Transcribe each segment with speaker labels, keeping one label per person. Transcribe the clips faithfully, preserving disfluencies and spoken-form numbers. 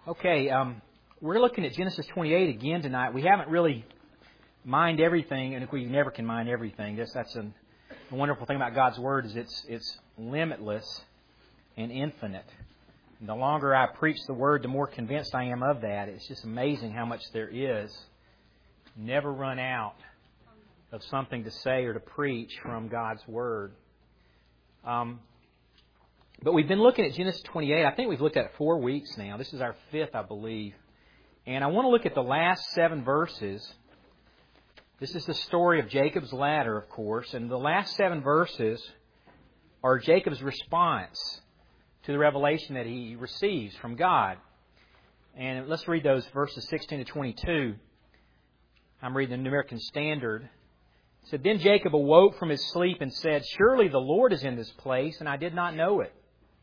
Speaker 1: Okay, um, we're looking at Genesis twenty-eight again tonight. We haven't really mined everything, and we never can mine everything. That's, that's a, the wonderful thing about God's Word is it's it's limitless and infinite. And the longer I preach the Word, the more convinced I am of that. It's just amazing how much there is. Never run out of something to say or to preach from God's Word. Um, but we've been looking at Genesis twenty-eight. I think we've looked at it four weeks now. This is our fifth, I believe. And I want to look at the last seven verses. This is the story of Jacob's ladder, of course. And the last seven verses are Jacob's response to the revelation that he receives from God. And let's read those verses sixteen to twenty-two. I'm reading the New American Standard. It said, "Then Jacob awoke from his sleep and said, 'Surely the Lord is in this place, and I did not know it.'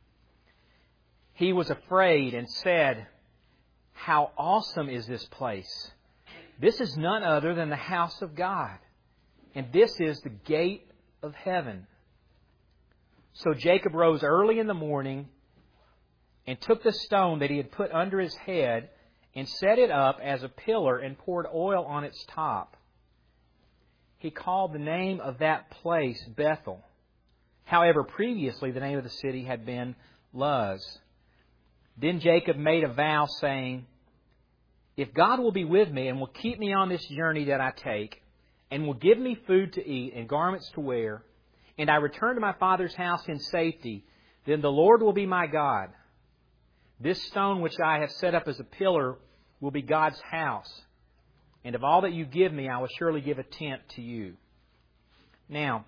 Speaker 1: He was afraid and said, 'How awesome is this place! This is none other than the house of God, and this is the gate of heaven.' So Jacob rose early in the morning and took the stone that he had put under his head and set it up as a pillar and poured oil on its top. He called the name of that place Bethel. However, previously the name of the city had been Luz. Then Jacob made a vow, saying, 'If God will be with me and will keep me on this journey that I take, and will give me food to eat and garments to wear, and I return to my father's house in safety, then the Lord will be my God. This stone which I have set up as a pillar will be God's house. And of all that you give me, I will surely give a tenth to you.'" Now,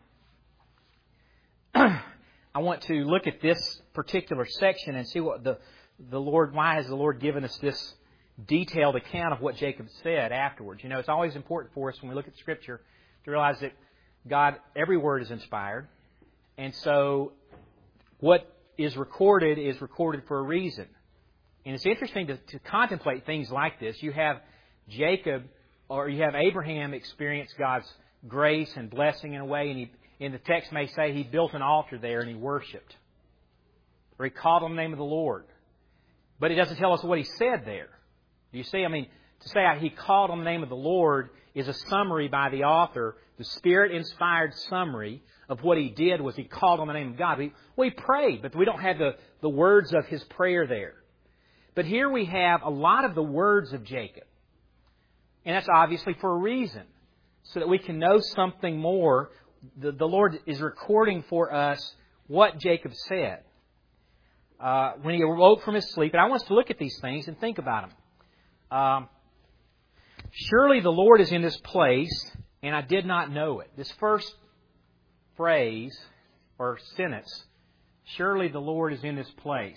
Speaker 1: I want to look at this particular section and see what the, the Lord, why has the Lord given us this detailed account of what Jacob said afterwards. You know, it's always important for us when we look at Scripture to realize that God, every word is inspired. And so what is recorded is recorded for a reason. And it's interesting to, to contemplate things like this. You have Jacob, or you have Abraham experience God's grace and blessing in a way, and he, in the text may say he built an altar there and he worshipped. Or he called on the name of the Lord. But it doesn't tell us what he said there. Do you see? I mean, to say he called on the name of the Lord is a summary by the author. The Spirit-inspired summary of what he did was he called on the name of God. We, we prayed, but we don't have the, the words of his prayer there. But here we have a lot of the words of Jacob. And that's obviously for a reason. So that we can know something more. The, the Lord is recording for us what Jacob said. Uh, when he awoke from his sleep. And I want us to look at these things and think about them. Um, Surely the Lord is in this place, and I did not know it. This first phrase or sentence, surely the Lord is in this place.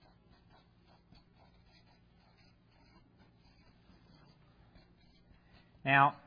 Speaker 1: Now,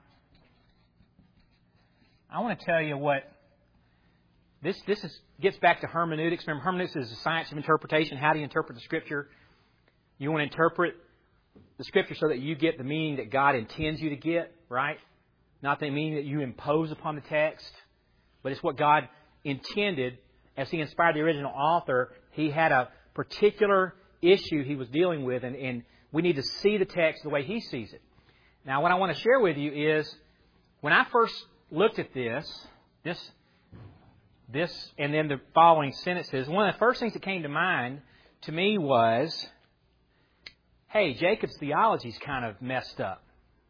Speaker 1: I want to tell you what this this is, gets back to hermeneutics. Remember, hermeneutics is the science of interpretation. How do you interpret the Scripture? You want to interpret the Scripture so that you get the meaning that God intends you to get, right? Not the meaning that you impose upon the text, but it's what God intended as He inspired the original author. He had a particular issue He was dealing with, and, and we need to see the text the way He sees it. Now, what I want to share with you is, when I first looked at this, this, this, and then the following sentences, one of the first things that came to mind to me was, hey, Jacob's theology is kind of messed up.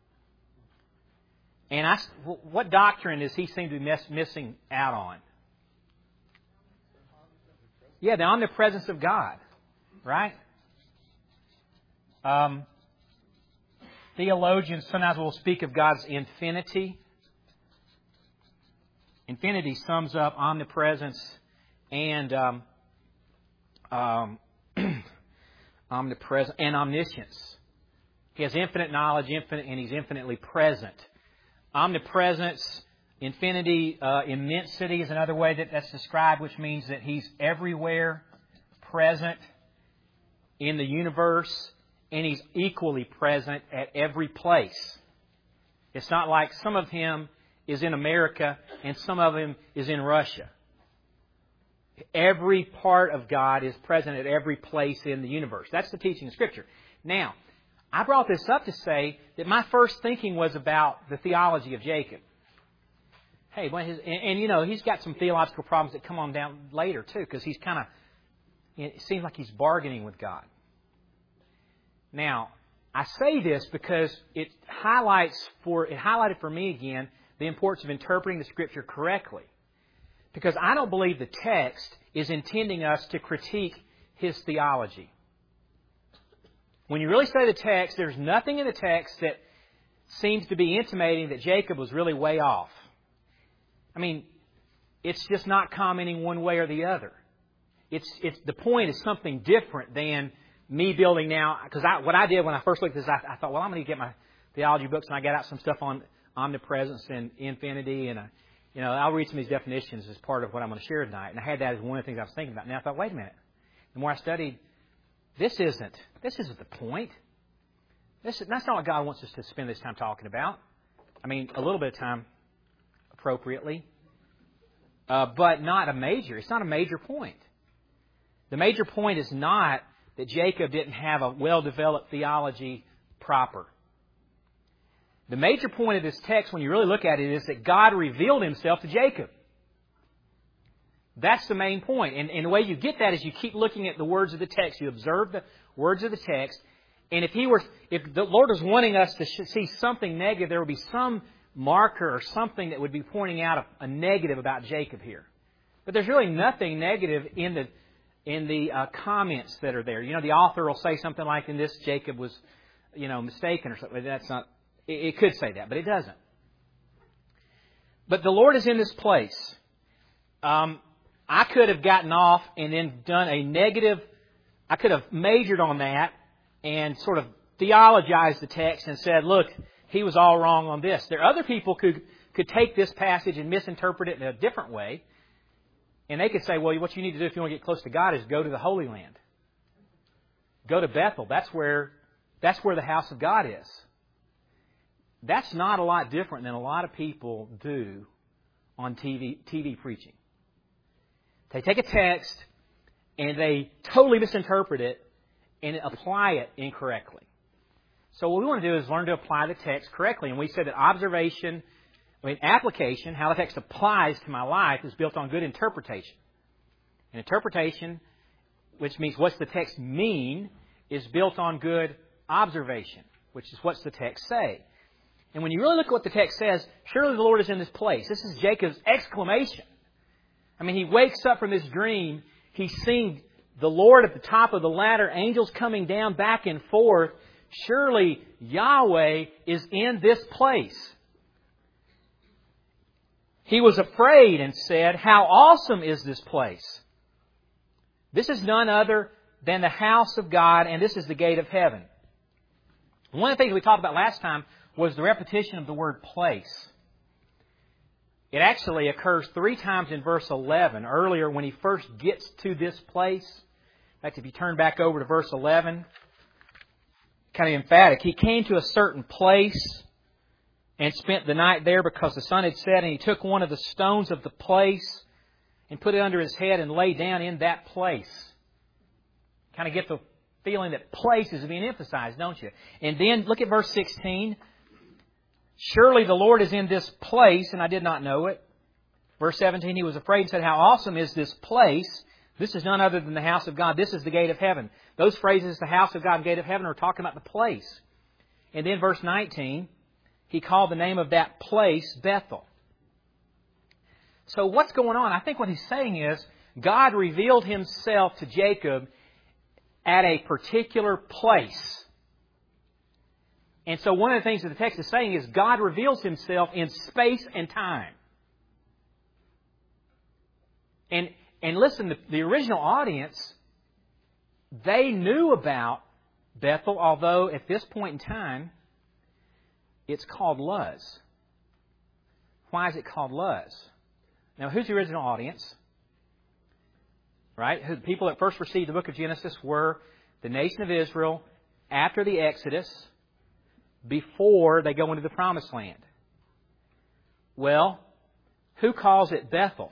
Speaker 1: And I, what doctrine does he seem to be miss, missing out on? Yeah, the omnipresence of God, right? Um, theologians sometimes will speak of God's infinity. Infinity sums up omnipresence and um, um, omnipresent and omniscience. He has infinite knowledge, infinite, and He's infinitely present. Omnipresence, infinity, uh, immensity is another way that that's described, which means that He's everywhere present in the universe, and He's equally present at every place. It's not like some of Him is in America and some of Him is in Russia. Every part of God is present at every place in the universe. That's the teaching of Scripture. Now, I brought this up to say that my first thinking was about the theology of Jacob. Hey, when his, and, and you know, he's got some theological problems that come on down later too, because he's kind of, it seems like he's bargaining with God. Now, I say this because it highlights for it highlighted for me again the importance of interpreting the Scripture correctly. Because I don't believe the text is intending us to critique his theology. When you really study the text, there's nothing in the text that seems to be intimating that Jacob was really way off. I mean, it's just not commenting one way or the other. It's it's the point is something different than me building now. Because I, what I did when I first looked at this, I, I thought, well, I'm going to get my theology books, and I got out some stuff on omnipresence and infinity, and I, you know, I'll read some of these definitions as part of what I'm going to share tonight. And I had that as one of the things I was thinking about. And I thought, wait a minute. The more I studied, this isn't this isn't the point. This is, that's not what God wants us to spend this time talking about. I mean, a little bit of time appropriately, uh, but not a major. It's not a major point. The major point is not that Jacob didn't have a well-developed theology proper. The major point of this text, when you really look at it, is that God revealed Himself to Jacob. That's the main point. And, and the way you get that is you keep looking at the words of the text. You observe the words of the text. And if He were, if the Lord was wanting us to see something negative, there would be some marker or something that would be pointing out a, a negative about Jacob here. But there's really nothing negative in the in the uh, comments that are there. You know, the author will say something like, "In this, Jacob was, you know, mistaken," or something. That's not. It, it could say that, but it doesn't. But the Lord is in this place. Um, I could have gotten off and then done a negative. I could have majored on that and sort of theologized the text and said, "Look, he was all wrong on this." There are other people who could, could take this passage and misinterpret it in a different way. And they could say, well, what you need to do if you want to get close to God is go to the Holy Land. Go to Bethel. That's where, that's where the house of God is. That's not a lot different than a lot of people do on T V, T V preaching. They take a text and they totally misinterpret it and apply it incorrectly. So what we want to do is learn to apply the text correctly. And we said that observation, I mean application, how the text applies to my life, is built on good interpretation. And interpretation, which means what's the text mean, is built on good observation, which is what's the text say. And when you really look at what the text says, surely the Lord is in this place. This is Jacob's exclamation. I mean, he wakes up from this dream. He's seeing the Lord at the top of the ladder, angels coming down back and forth. Surely Yahweh is in this place. He was afraid and said, "How awesome is this place! This is none other than the house of God, and this is the gate of heaven." One of the things we talked about last time was the repetition of the word place. It actually occurs three times in verse eleven. Earlier, when he first gets to this place. In fact, if you turn back over to verse eleven, kind of emphatic. He came to a certain place and spent the night there because the sun had set, and he took one of the stones of the place and put it under his head and lay down in that place. Kind of get the feeling that place is being emphasized, don't you? And then look at verse sixteen. Surely the Lord is in this place, and I did not know it. Verse seventeen, he was afraid and said, "How awesome is this place! This is none other than the house of God. This is the gate of heaven." Those phrases, the house of God and gate of heaven, are talking about the place. And then verse nineteen, he called the name of that place Bethel. So what's going on? I think what he's saying is God revealed Himself to Jacob at a particular place. And so one of the things that the text is saying is God reveals Himself in space and time. And and listen, the, the original audience, they knew about Bethel, although at this point in time, it's called Luz. Why is it called Luz? Now, who's the original audience? Right? The people that first received the book of Genesis were the nation of Israel after the Exodus, before they go into the Promised Land. Well, who calls it Bethel?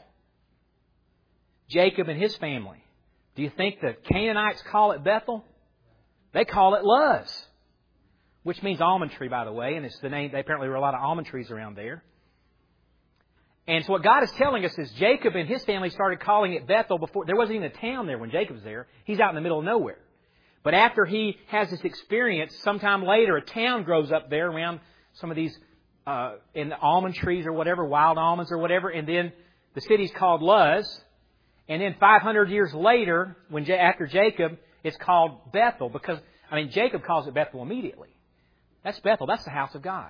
Speaker 1: Jacob and his family. Do you think the Canaanites call it Bethel? they call it Luz, which means almond tree, by the way, and it's the name. Apparently, there were a lot of almond trees around there. And so what God is telling us is Jacob and his family started calling it Bethel before. There wasn't even a town there when Jacob's there. He's out in the middle of nowhere. But after he has this experience, sometime later, a town grows up there around some of these uh, in the almond trees or whatever, wild almonds or whatever, and then the city's called Luz. And then five hundred years later, when after Jacob, it's called Bethel because, I mean, Jacob calls it Bethel immediately. That's Bethel. That's the house of God.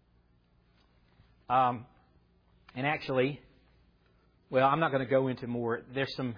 Speaker 1: Um, and actually, well, I'm not going to go into more. There's some...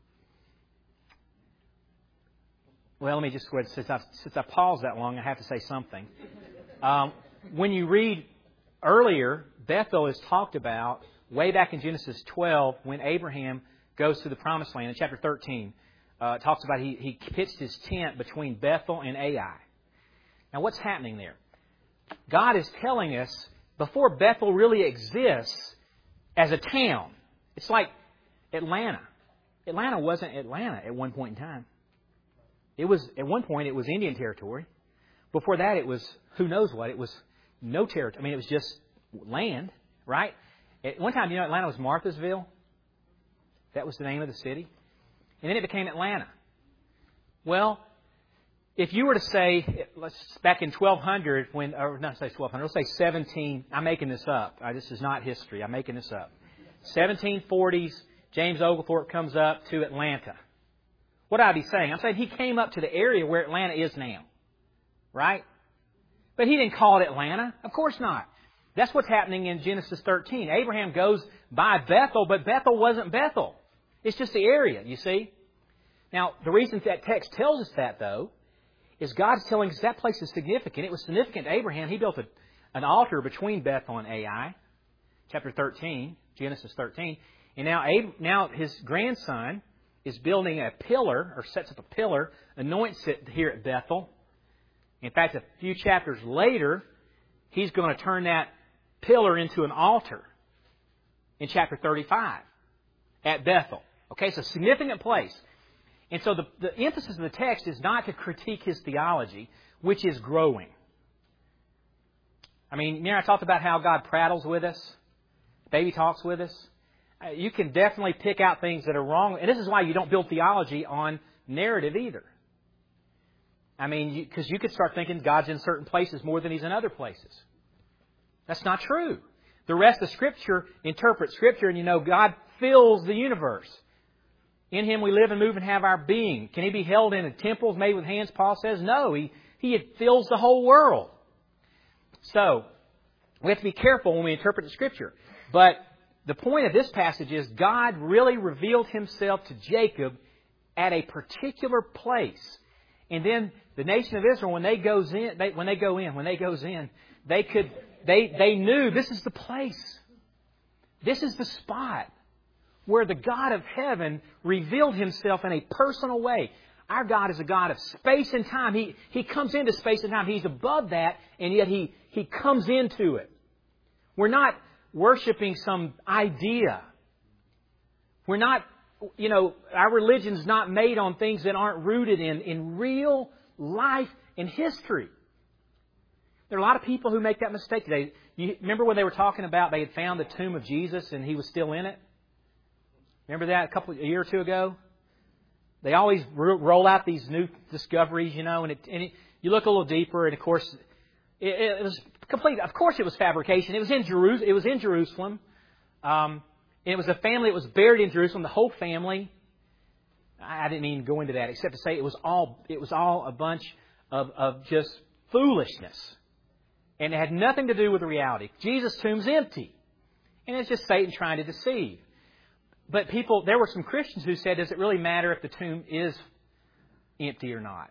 Speaker 1: Well, let me just go ahead. Since I've, since I've paused that long, I have to say something. Um, when you read earlier, Bethel is talked about way back in Genesis twelve when Abraham goes to the Promised Land. In chapter thirteen, uh, it talks about he, he pitched his tent between Bethel and Ai. Now, what's happening there? God is telling us before Bethel really exists as a town, it's like Atlanta. Atlanta wasn't Atlanta at one point in time. It was, at one point, it was Indian territory. Before that, it was, who knows what, it was no territory. I mean, it was just land, right? At one time, you know, Atlanta was Marthasville. That was the name of the city. And then it became Atlanta. Well, if you were to say, let's back in twelve hundred, when, or not say twelve hundred, let's say seventeen, I'm making this up. Uh, this is not history. I'm making this up. seventeen forties, James Oglethorpe comes up to Atlanta. What would I be saying? I'm saying he came up to the area where Atlanta is now. Right? But he didn't call it Atlanta. Of course not. That's what's happening in Genesis thirteen. Abraham goes by Bethel, but Bethel wasn't Bethel. It's just the area, you see. Now, the reason that text tells us that, though, is God's telling us that place is significant. It was significant to Abraham. He built a, an altar between Bethel and Ai. Chapter thirteen, Genesis thirteen. And now, now his grandson is building a pillar, or sets up a pillar, anoints it here at Bethel. In fact, a few chapters later, he's going to turn that pillar into an altar in chapter thirty-five at Bethel. Okay, it's a significant place. And so the, the emphasis of the text is not to critique his theology, which is growing. I mean, you know, I talked about how God prattles with us, baby talks with us. Uh, you can definitely pick out things that are wrong. And this is why you don't build theology on narrative either. I mean, because you, you could start thinking God's in certain places more than He's in other places. That's not true. The rest of Scripture interprets Scripture, and you know, God fills the universe. In Him we live and move and have our being. Can He be held in temples made with hands, Paul says? No, He, he fills the whole world. So, we have to be careful when we interpret the Scripture. But the point of this passage is God really revealed Himself to Jacob at a particular place. And then the nation of Israel, when they goes in, they, when they go in, when they goes in, they could, they, they knew this is the place. This is the spot where the God of heaven revealed Himself in a personal way. Our God is a God of space and time. He, he comes into space and time. He's above that, and yet He, he comes into it. We're not worshiping some idea. We're not, you know, our religion's not made on things that aren't rooted in, in real life and history. There are a lot of people who make that mistake today. You remember when they were talking about they had found the tomb of Jesus and He was still in it? Remember that a couple a year or two ago? They always roll out these new discoveries, you know, and, it, and it, you look a little deeper, and of course, it, it was complete. Of course, it was fabrication. It was in Jerusalem. It was in Jerusalem. Um, it was a family that was buried in Jerusalem. The whole family. I didn't even go into that, except to say it was all. It was all a bunch of, of just foolishness, and it had nothing to do with the reality. Jesus' tomb's empty, and it's just Satan trying to deceive. But people, there were some Christians who said, does it really matter if the tomb is empty or not?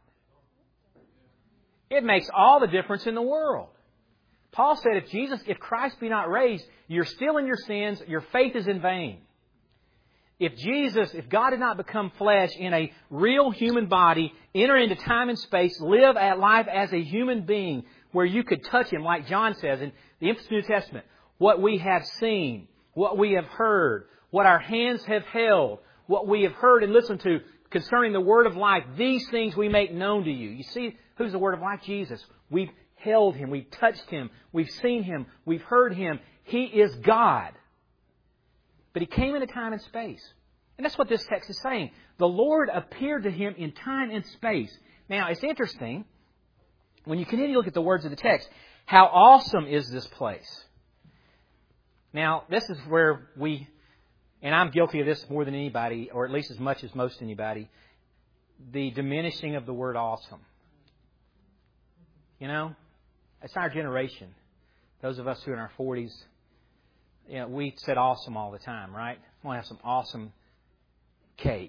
Speaker 1: It makes all the difference in the world. Paul said, if Jesus, if Christ be not raised, you're still in your sins, your faith is in vain. If Jesus, if God did not become flesh in a real human body, enter into time and space, live at life as a human being, where you could touch Him, like John says in the New Testament, what we have seen, what we have heard, what our hands have held, what we have heard and listened to, concerning the word of life, these things we make known to you. You see, who's the word of life? Jesus. We've held Him. We've touched Him. We've seen Him. We've heard Him. He is God. But He came in a time and space. And that's what this text is saying. The Lord appeared to him in time and space. Now, it's interesting, when you continue to look at the words of the text, how awesome is this place? Now, this is where we, and I'm guilty of this more than anybody, or at least as much as most anybody, the diminishing of the word awesome. You know, it's our generation. Those of us who are in our forties, you know, we said awesome all the time, right? We want to have some awesome cake.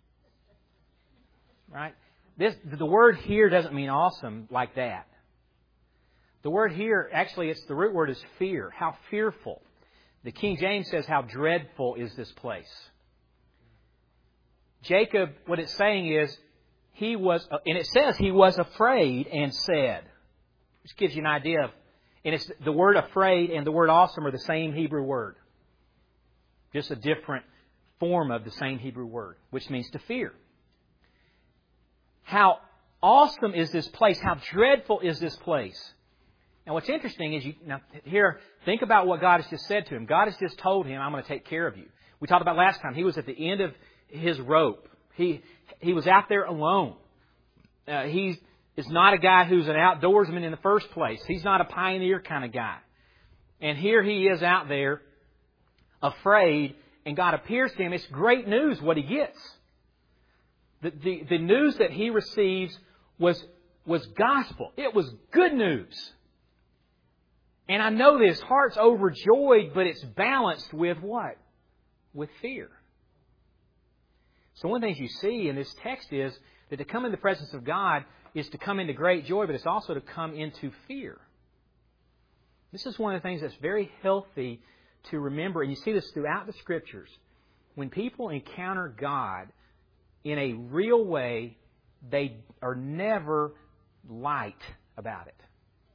Speaker 1: Right? This, the word here doesn't mean awesome like that. The word here, actually, it's the root word is fear. How fearful. The King James says, how dreadful is this place. Jacob, what it's saying is, he was, and it says he was afraid and said. Which gives you an idea of, and it's the word afraid and the word awesome are the same Hebrew word. Just a different form of the same Hebrew word, which means to fear. How awesome is this place? How dreadful is this place? Now, what's interesting is, you now here, think about what God has just said to him. God has just told him, I'm going to take care of you. We talked about last time, he was at the end of his rope. He he was out there alone. Uh, he is not a guy who's an outdoorsman in the first place. He's not a pioneer kind of guy. And here he is out there, afraid, and God appears to him. It's great news what he gets. The, the, the news that he receives was, was gospel. It was good news. And I know that his heart's overjoyed, but it's balanced with what? With fear. So one of the things you see in this text is that to come in the presence of God is to come into great joy, but it's also to come into fear. This is one of the things that's very healthy to remember, and you see this throughout the Scriptures. When people encounter God in a real way, they are never light about it.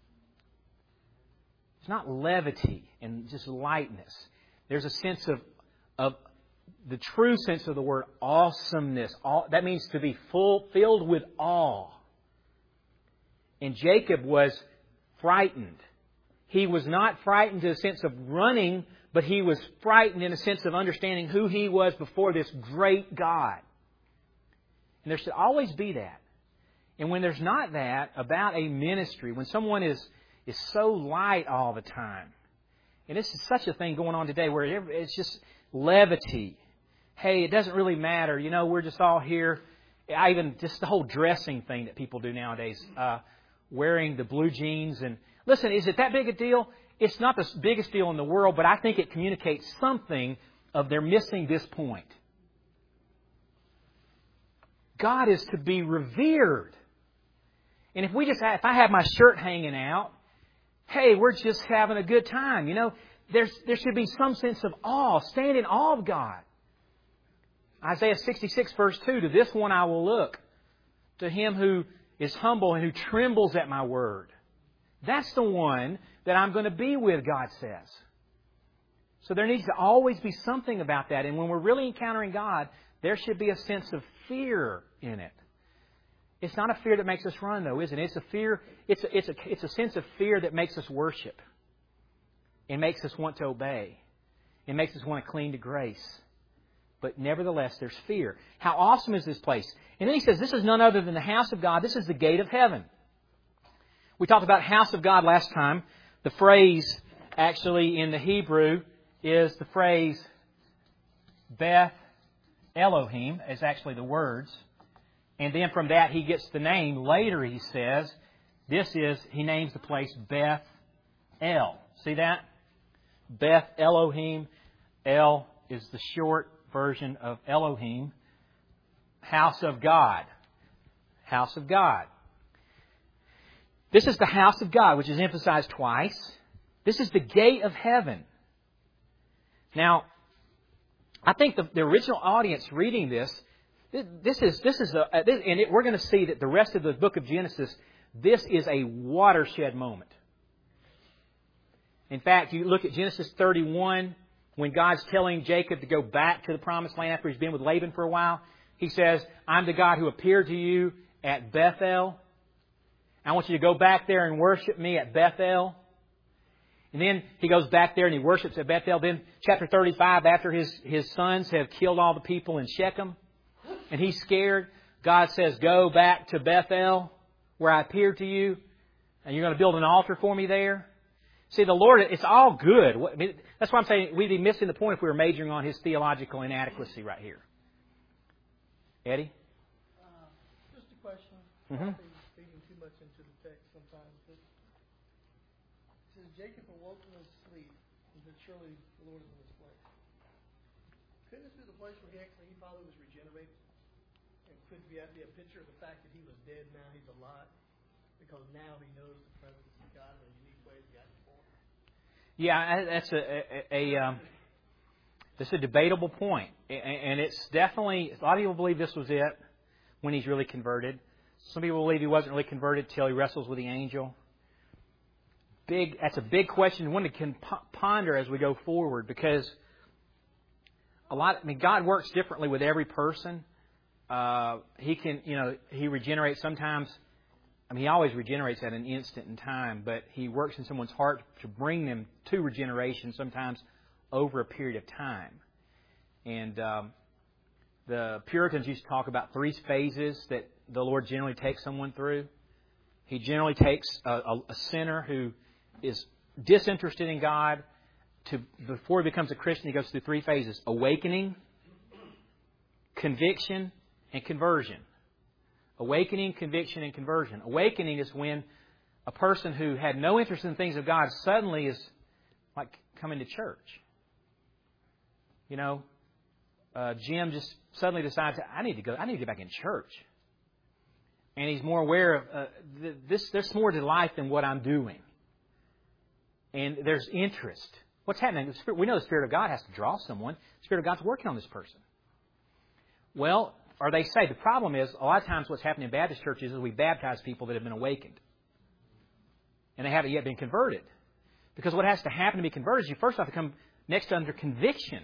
Speaker 1: It's not levity and just lightness. There's a sense of, of the true sense of the word awesomeness. All, that means to be full, filled with awe. And Jacob was frightened. He was not frightened in a sense of running, but he was frightened in a sense of understanding who he was before this great God. And there should always be that. And when there's not that about a ministry, when someone is, is so light all the time, and this is such a thing going on today where it's just levity. Hey, it doesn't really matter. You know, we're just all here. I even, just the whole dressing thing that people do nowadays, uh, wearing the blue jeans. And listen, is it that big a deal? It's not the biggest deal in the world, but I think it communicates something of they're missing this point. God is to be revered. And if we just have, if I have my shirt hanging out, hey, we're just having a good time. You know, there's there should be some sense of awe. Stand in awe of God. Isaiah sixty-six verse two, to this one I will look, to him who is humble and who trembles at my word. That's the one that I'm going to be with, God says. So there needs to always be something about that. And when we're really encountering God, there should be a sense of fear in it. It's not a fear that makes us run, though, is it? It's a fear. It's a, it's a, it's a sense of fear that makes us worship. It makes us want to obey. It makes us want to cling to grace. But nevertheless, there's fear. How awesome is this place? And then he says, this is none other than the house of God. This is the gate of heaven. We talked about house of God last time. The phrase, actually, in the Hebrew is the phrase Beth Elohim, is actually the words. And then from that, he gets the name. Later, he says, this is, he names the place Beth El. See that? Beth Elohim. El is the short version of Elohim. House of God. House of God. This is the house of God, which is emphasized twice. This is the gate of heaven. Now, I think the, the original audience reading this, this is this is a, this, and it, we're going to see that the rest of the book of Genesis, this is a watershed moment. In fact, you look at Genesis thirty-one, when God's telling Jacob to go back to the promised land after he's been with Laban for a while. He says, I'm the God who appeared to you at Bethel. I want you to go back there and worship me at Bethel. And then he goes back there and he worships at Bethel. Then chapter thirty-five, after his, his sons have killed all the people in Shechem, and he's scared, God says, go back to Bethel where I appeared to you, and you're going to build an altar for me there. See, the Lord, it's all good. I mean, that's why I'm saying we'd be missing the point if we were majoring on His theological inadequacy right here. Eddie?
Speaker 2: Uh, just a question.
Speaker 1: Mm-hmm.
Speaker 2: Probably reading too much into the text sometimes. But it says, Jacob awoke from his sleep and said, surely the Lord is in this place. Couldn't this be the place where he actually, he probably was regenerated? And could be be a picture of the fact that he was dead, now he's alive? Because now he knows the presence of God in a unique way he got before.
Speaker 1: Yeah, that's a, a, a um, that's a debatable point, and it's definitely a lot of people believe this was it when he's really converted. Some people believe he wasn't really converted till he wrestles with the angel. Big, that's a big question, one to can ponder as we go forward, because a lot. I mean, God works differently with every person. Uh, he can, you know, He regenerates sometimes. I mean, He always regenerates at an instant in time, but He works in someone's heart to bring them to regeneration, sometimes over a period of time. And um, the Puritans used to talk about three phases that the Lord generally takes someone through. He generally takes a, a, a sinner who is disinterested in God to, before he becomes a Christian, he goes through three phases: awakening, conviction, and conversion. Awakening, conviction, and conversion. Awakening is when a person who had no interest in the things of God suddenly is like coming to church. You know, uh, Jim just suddenly decides, I need to go. I need to get back in church. And he's more aware of uh, this. There's more to life than what I'm doing. And there's interest. What's happening? We know the Spirit of God has to draw someone. The Spirit of God's working on this person. Well, or they say the problem is a lot of times what's happening in Baptist churches is we baptize people that have been awakened, and they haven't yet been converted. Because what has to happen to be converted is you first have to come next under conviction.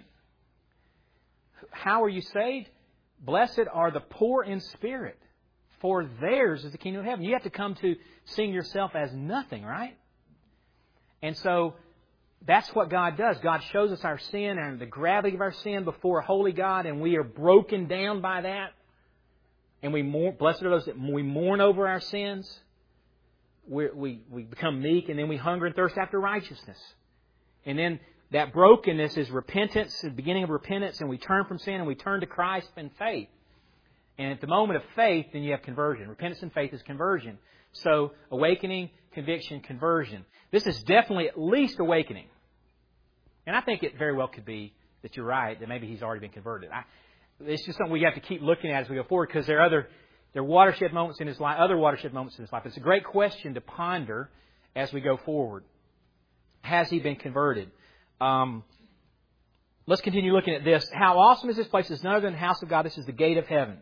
Speaker 1: How are you saved? Blessed are the poor in spirit, for theirs is the kingdom of heaven. You have to come to seeing yourself as nothing, right? And so that's what God does. God shows us our sin and the gravity of our sin before a holy God, and we are broken down by that. And we mourn, blessed are those that we mourn over our sins. We, we, we become meek, and then we hunger and thirst after righteousness. And then that brokenness is repentance, the beginning of repentance, and we turn from sin and we turn to Christ in faith. And at the moment of faith, then you have conversion. Repentance and faith is conversion. So, awakening, conviction, conversion. This is definitely at least awakening. And I think it very well could be that you're right, that maybe he's already been converted. I, it's just something we have to keep looking at as we go forward, because there are other there are watershed moments in his life, other watershed moments in his life. It's a great question to ponder as we go forward. Has he been converted? Um, let's continue looking at this. How awesome is this place? It's none other than the house of God. This is the gate of heaven.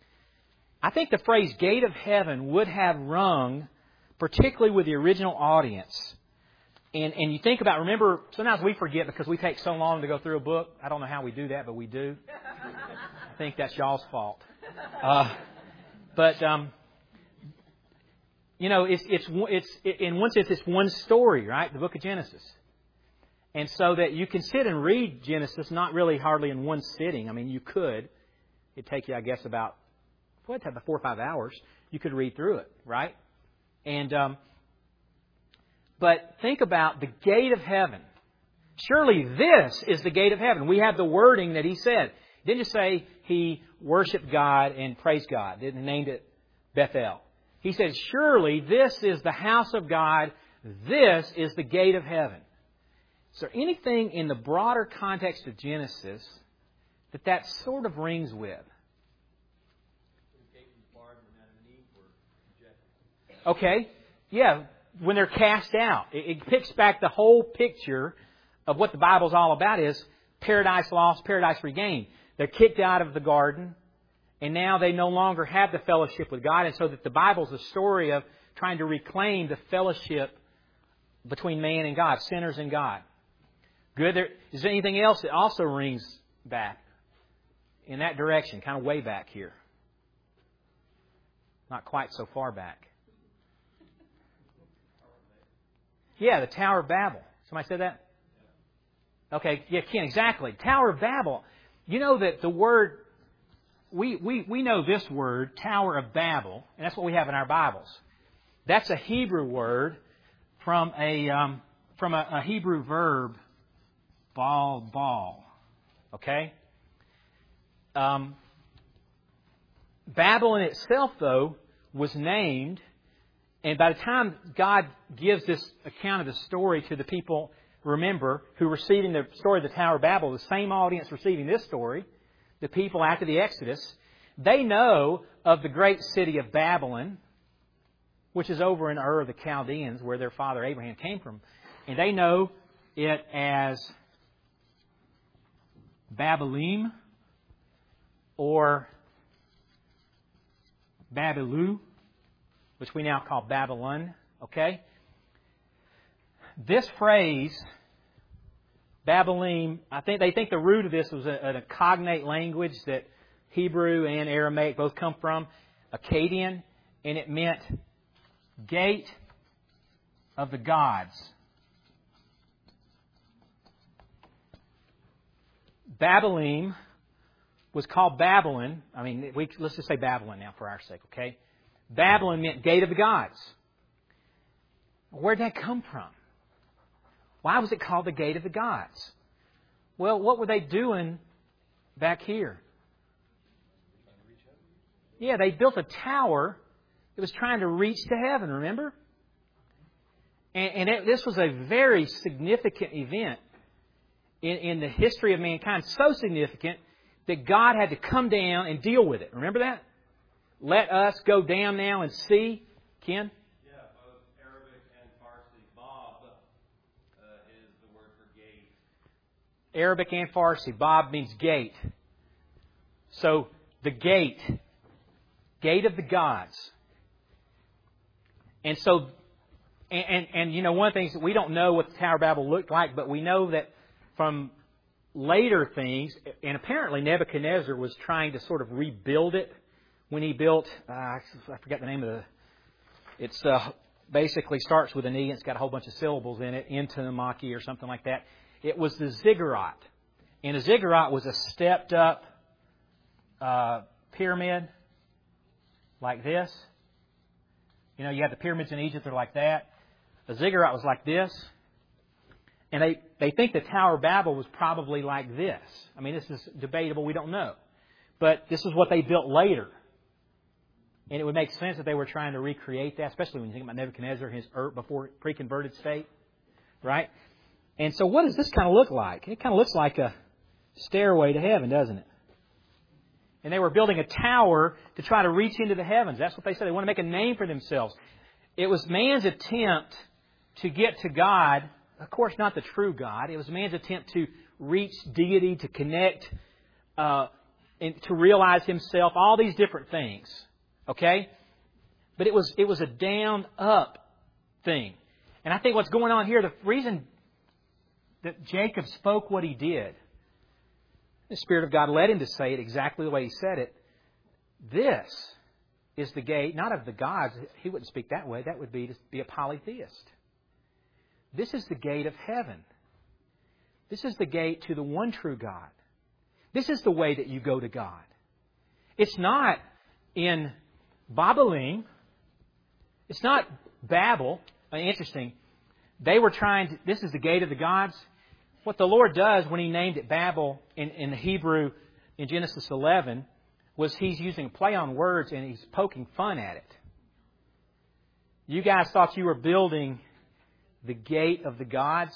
Speaker 1: I think the phrase gate of heaven would have rung, particularly with the original audience. And and you think about, remember, sometimes we forget because we take so long to go through a book. I don't know how we do that, but we do. I think that's y'all's fault. Uh, but, um, you know, it's, it's, it's, in one sense, it's one story, right? The book of Genesis. And so that you can sit and read Genesis, not really hardly in one sitting. I mean, you could. It'd take you, I guess, about, well, it'd have four or five hours. You could read through it, right? And, um, but think about the gate of heaven. Surely this is the gate of heaven. We have the wording that he said. He didn't just say he worshiped God and praised God. Didn't named it Bethel. He said, surely this is the house of God. This is the gate of heaven. Is there anything in the broader context of Genesis that that sort of rings with? Okay. Yeah. When they're cast out. It picks back the whole picture of what the Bible's all about is paradise lost, paradise regained. They're kicked out of the garden, and now they no longer have the fellowship with God. And so that the Bible's a story of trying to reclaim the fellowship between man and God, sinners and God. Good. There, is there anything else that also rings back in that direction, kind of way back here. Not quite so far back. Yeah, the Tower of Babel. Somebody said that? Okay, yeah, Ken, exactly. Tower of Babel. You know that the word, we, we, we know this word, Tower of Babel, and that's what we have in our Bibles. That's a Hebrew word from a um, from a, a Hebrew verb, bal, bal. Okay? Um, Babel in itself, though, was named, and by the time God gives this account of the story to the people, remember, who are receiving the story of the Tower of Babel, the same audience receiving this story, the people after the Exodus, they know of the great city of Babylon, which is over in Ur of the Chaldeans, where their father Abraham came from. And they know it as Babelim or Babylou, which we now call Babylon. Okay? This phrase, Babelim, I think they think the root of this was a, a cognate language that Hebrew and Aramaic both come from, Akkadian, and it meant gate of the gods. Babelim was called Babylon. I mean, we, let's just say Babylon now for our sake, okay? Babylon meant gate of the gods. Where'd that come from? Why was it called the gate of the gods? Well, what were they doing back here? Yeah, they built a tower that was trying to reach to heaven, remember? And, and it, this was a very significant event in, in the history of mankind. So significant that God had to come down and deal with it. Remember that? Let us go down now and see. Ken?
Speaker 3: Yeah, both Arabic and Farsi. Bab uh, is the word for gate.
Speaker 1: Arabic and Farsi. Bab means gate. So, the gate. Gate of the gods. And so, and, and, and you know, one of the things that we don't know what the Tower of Babel looked like, but we know that from later things, and apparently Nebuchadnezzar was trying to sort of rebuild it when he built, uh, I forget the name of the, it's uh, basically starts with an E, and it's got a whole bunch of syllables in it, Entomaki or something like that. It was the ziggurat. And a ziggurat was a stepped up uh, pyramid like this. You know, you had the pyramids in Egypt, they're like that. A ziggurat was like this. And they, they think the Tower of Babel was probably like this. I mean, this is debatable, we don't know. But this is what they built later. And it would make sense that they were trying to recreate that, especially when you think about Nebuchadnezzar, his Ur before pre-converted state. Right? And so what does this kind of look like? It kind of looks like a stairway to heaven, doesn't it? And they were building a tower to try to reach into the heavens. That's what they said. They want to make a name for themselves. It was man's attempt to get to God. Of course, not the true God. It was man's attempt to reach deity, to connect, uh, and to realize himself. All these different things. Okay? But it was it was a down-up thing. And I think what's going on here, the reason that Jacob spoke what he did, the Spirit of God led him to say it exactly the way he said it. This is the gate, not of the gods. He wouldn't speak that way. That would be to be a polytheist. This is the gate of heaven. This is the gate to the one true God. This is the way that you go to God. It's not in Babelim. It's not Babel. Interesting. They were trying to, this is the gate of the gods. What the Lord does when He named it Babel in, in the Hebrew in Genesis eleven was He's using a play on words and He's poking fun at it. You guys thought you were building the gate of the gods.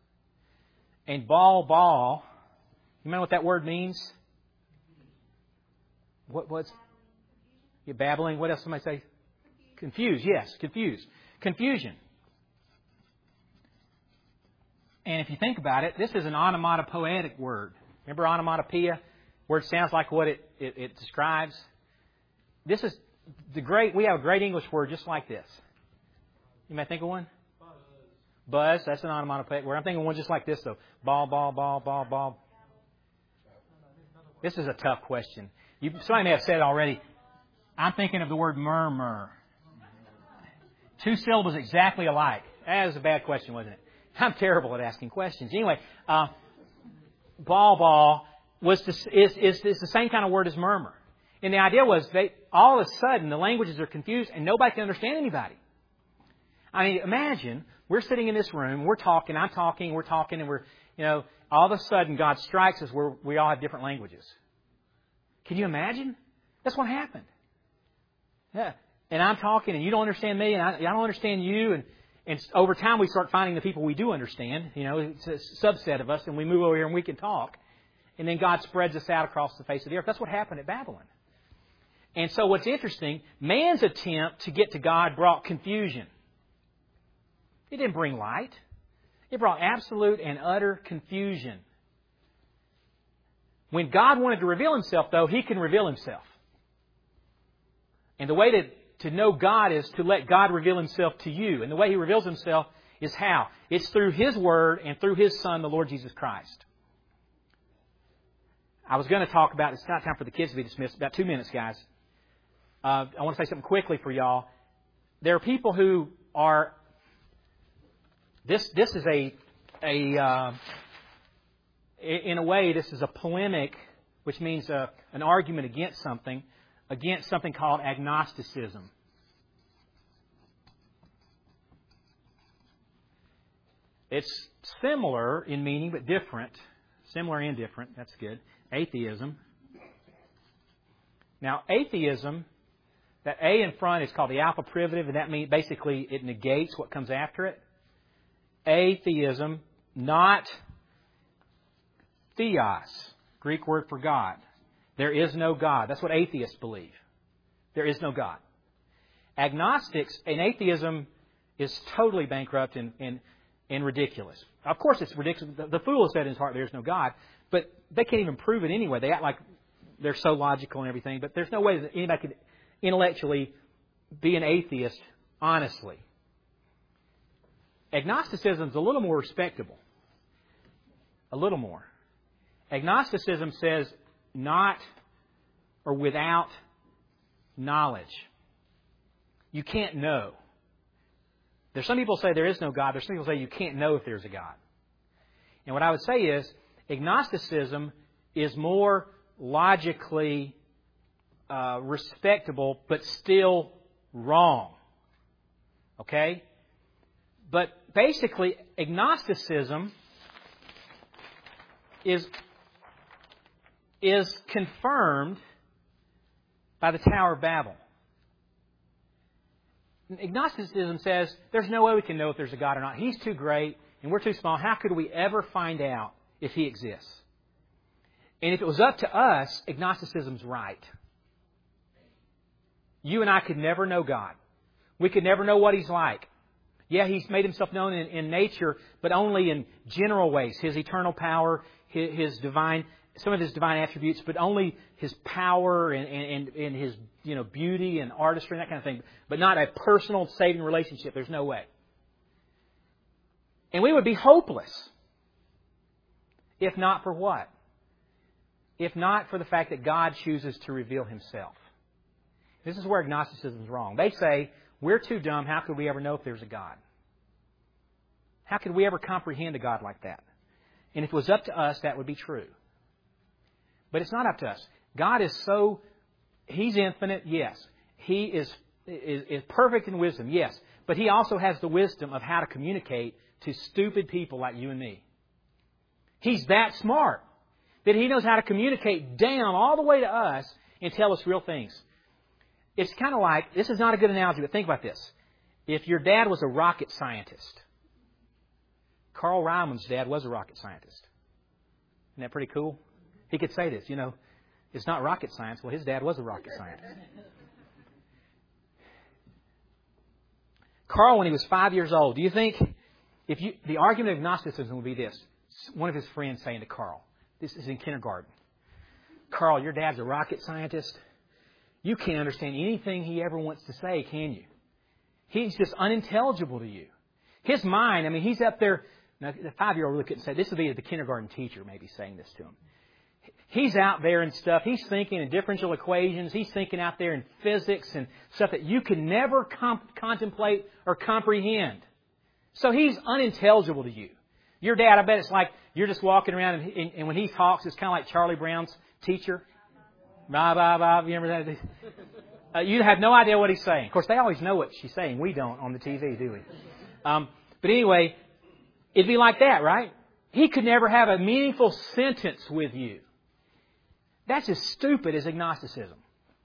Speaker 1: And Baal, Baal, you remember what that word means? What what's you're babbling? What else somebody say? Confused. Yes, confused. Confusion. And if you think about it, this is an onomatopoetic word. Remember onomatopoeia? Word sounds like what it, it, it describes. This is the great, we have a great English word just like this. You may think of one? Buzz. Buzz, that's an onomatopoeic word. I'm thinking of one just like this though. Ball, ball, ball, ball, ball. This is a tough question. You, somebody may have said it already. I'm thinking of the word murmur. Two syllables exactly alike. That was a bad question, wasn't it? I'm terrible at asking questions. Anyway, uh, ball ball was the, is, is, is the same kind of word as murmur. And the idea was they all of a sudden the languages are confused and nobody can understand anybody. I mean, imagine we're sitting in this room, we're talking, I'm talking, we're talking, and we're, you know, all of a sudden God strikes us where we all have different languages. Can you imagine? That's what happened. Yeah. And I'm talking and you don't understand me and I, I don't understand you. And, and over time we start finding the people we do understand. You know, it's a subset of us and we move over here and we can talk. And then God spreads us out across the face of the earth. That's what happened at Babylon. And so what's interesting, man's attempt to get to God brought confusion. It didn't bring light. It brought absolute and utter confusion. When God wanted to reveal Himself, though, He can reveal Himself. And the way to, to know God is to let God reveal Himself to you. And the way He reveals Himself is how? It's through His Word and through His Son, the Lord Jesus Christ. I was going to talk about, it's not time for the kids to be dismissed, about two minutes, guys. Uh, I want to say something quickly for y'all. There are people who are, this this is a, a uh, in a way, this is a polemic, which means a, an argument against something, against something called agnosticism. It's similar in meaning, but different. Similar and different. That's good. Atheism. Now, atheism, that A in front is called the alpha privative, and that means basically it negates what comes after it. Atheism, not theos, Greek word for God. There is no God. That's what atheists believe. There is no God. Agnostics, and atheism is totally bankrupt and, and, and ridiculous. Of course it's ridiculous. The, the fool has said in his heart there is no God, but they can't even prove it anyway. They act like they're so logical and everything, but there's no way that anybody could intellectually be an atheist honestly. Agnosticism is a little more respectable. A little more. Agnosticism says not or without knowledge. You can't know. There's some people say there is no God. There's some people say you can't know if there's a God. And what I would say is agnosticism is more logically uh, respectable, but still wrong. Okay? But basically, agnosticism is, is confirmed by the Tower of Babel. Agnosticism says there's no way we can know if there's a God or not. He's too great and we're too small. How could we ever find out if He exists? And if it was up to us, agnosticism's right. You and I could never know God. We could never know what He's like. Yeah, He's made Himself known in, in nature, but only in general ways. His eternal power, His, his divine, some of His divine attributes, but only His power and, and, and His, you know, beauty and artistry and that kind of thing. But not a personal saving relationship. There's no way. And we would be hopeless. If not for what? If not for the fact that God chooses to reveal Himself. This is where agnosticism is wrong. They say, we're too dumb. How could we ever know if there's a God? How could we ever comprehend a God like that? And if it was up to us, that would be true. But it's not up to us. God is so, He's infinite, yes. He is, is, is perfect in wisdom, yes. But He also has the wisdom of how to communicate to stupid people like you and me. He's that smart that He knows how to communicate down all the way to us and tell us real things. It's kind of like, this is not a good analogy, but think about this. If your dad was a rocket scientist, Carl Ryman's dad was a rocket scientist. Isn't that pretty cool? He could say this, you know, it's not rocket science. Well, his dad was a rocket scientist. Carl, when he was five years old, do you think, if you, the argument of Gnosticism would be this, one of his friends saying to Carl, this is in kindergarten, Carl, your dad's a rocket scientist. You can't understand anything he ever wants to say, can you? He's just unintelligible to you. His mind, I mean, he's up there. Now, the five-year-old really couldn't say. This would be the kindergarten teacher maybe saying this to him. He's out there and stuff. He's thinking in differential equations. He's thinking out there in physics and stuff that you can never comp- contemplate or comprehend. So he's unintelligible to you. Your dad, I bet it's like you're just walking around and, and, and when he talks, it's kind of like Charlie Brown's teacher. Blah, blah, blah. You remember that? Uh, you have no idea what he's saying. Of course, they always know what she's saying. We don't on the T V, do we? Um, but anyway, it'd be like that, right? He could never have a meaningful sentence with you. That's as stupid as agnosticism.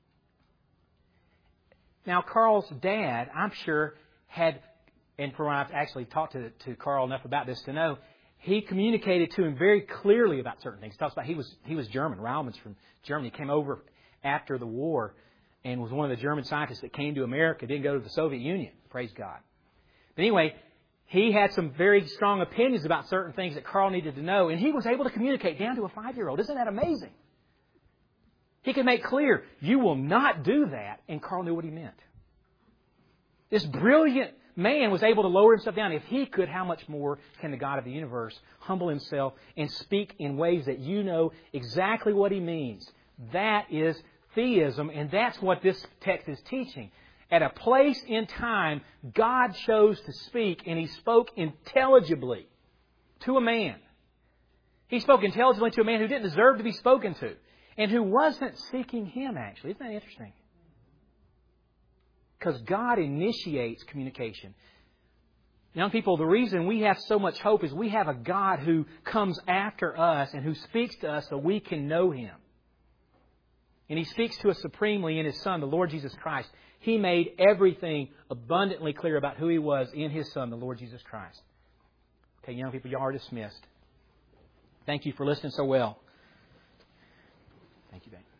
Speaker 1: Now, Carl's dad, I'm sure, had, and for when I've actually talked to, to Carl enough about this to know, he communicated to him very clearly about certain things. He talks about he was he was German. Raumann's from Germany. He came over after the war and was one of the German scientists that came to America. Didn't go to the Soviet Union. Praise God. But anyway, he had some very strong opinions about certain things that Carl needed to know, and he was able to communicate down to a five-year-old. Isn't that amazing? He could make clear, you will not do that, and Carl knew what he meant. This brilliant man was able to lower himself down. If he could, how much more can the God of the universe humble Himself and speak in ways that you know exactly what He means? That is theism, and that's what this text is teaching. At a place in time, God chose to speak, and He spoke intelligibly to a man. He spoke intelligibly to a man who didn't deserve to be spoken to, and who wasn't seeking Him, actually. Isn't that interesting? Because God initiates communication. Young people, the reason we have so much hope is we have a God who comes after us and who speaks to us so we can know Him. And He speaks to us supremely in His Son, the Lord Jesus Christ. He made everything abundantly clear about who He was in His Son, the Lord Jesus Christ. Okay, young people, you are dismissed. Thank you for listening so well. Thank you, babe.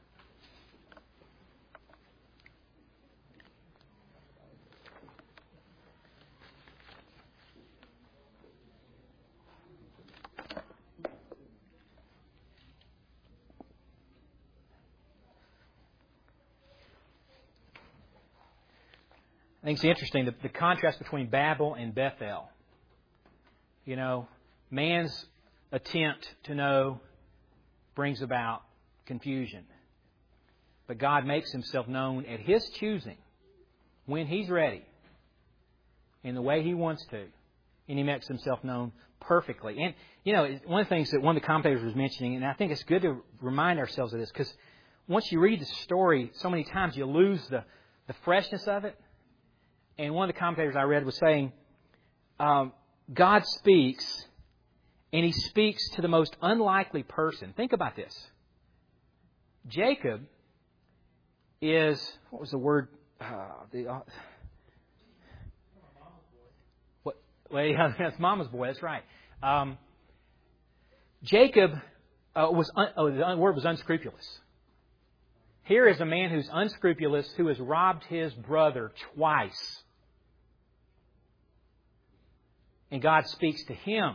Speaker 1: I think it's interesting, the, the contrast between Babel and Bethel. You know, man's attempt to know brings about confusion. But God makes Himself known at His choosing, when He's ready, in the way He wants to. And He makes Himself known perfectly. And, you know, one of the things that one of the commentators was mentioning, and I think it's good to remind ourselves of this, because once you read the story, so many times you lose the, the freshness of it. And one of the commentators I read was saying, um, God speaks, and He speaks to the most unlikely person. Think about this. Jacob is, what was the word? Uh, the, uh, what? Well, yeah, that's Mama's boy. That's right. Um, Jacob uh, was, un, oh, the word was unscrupulous. Here is a man who's unscrupulous, who has robbed his brother twice. And God speaks to him.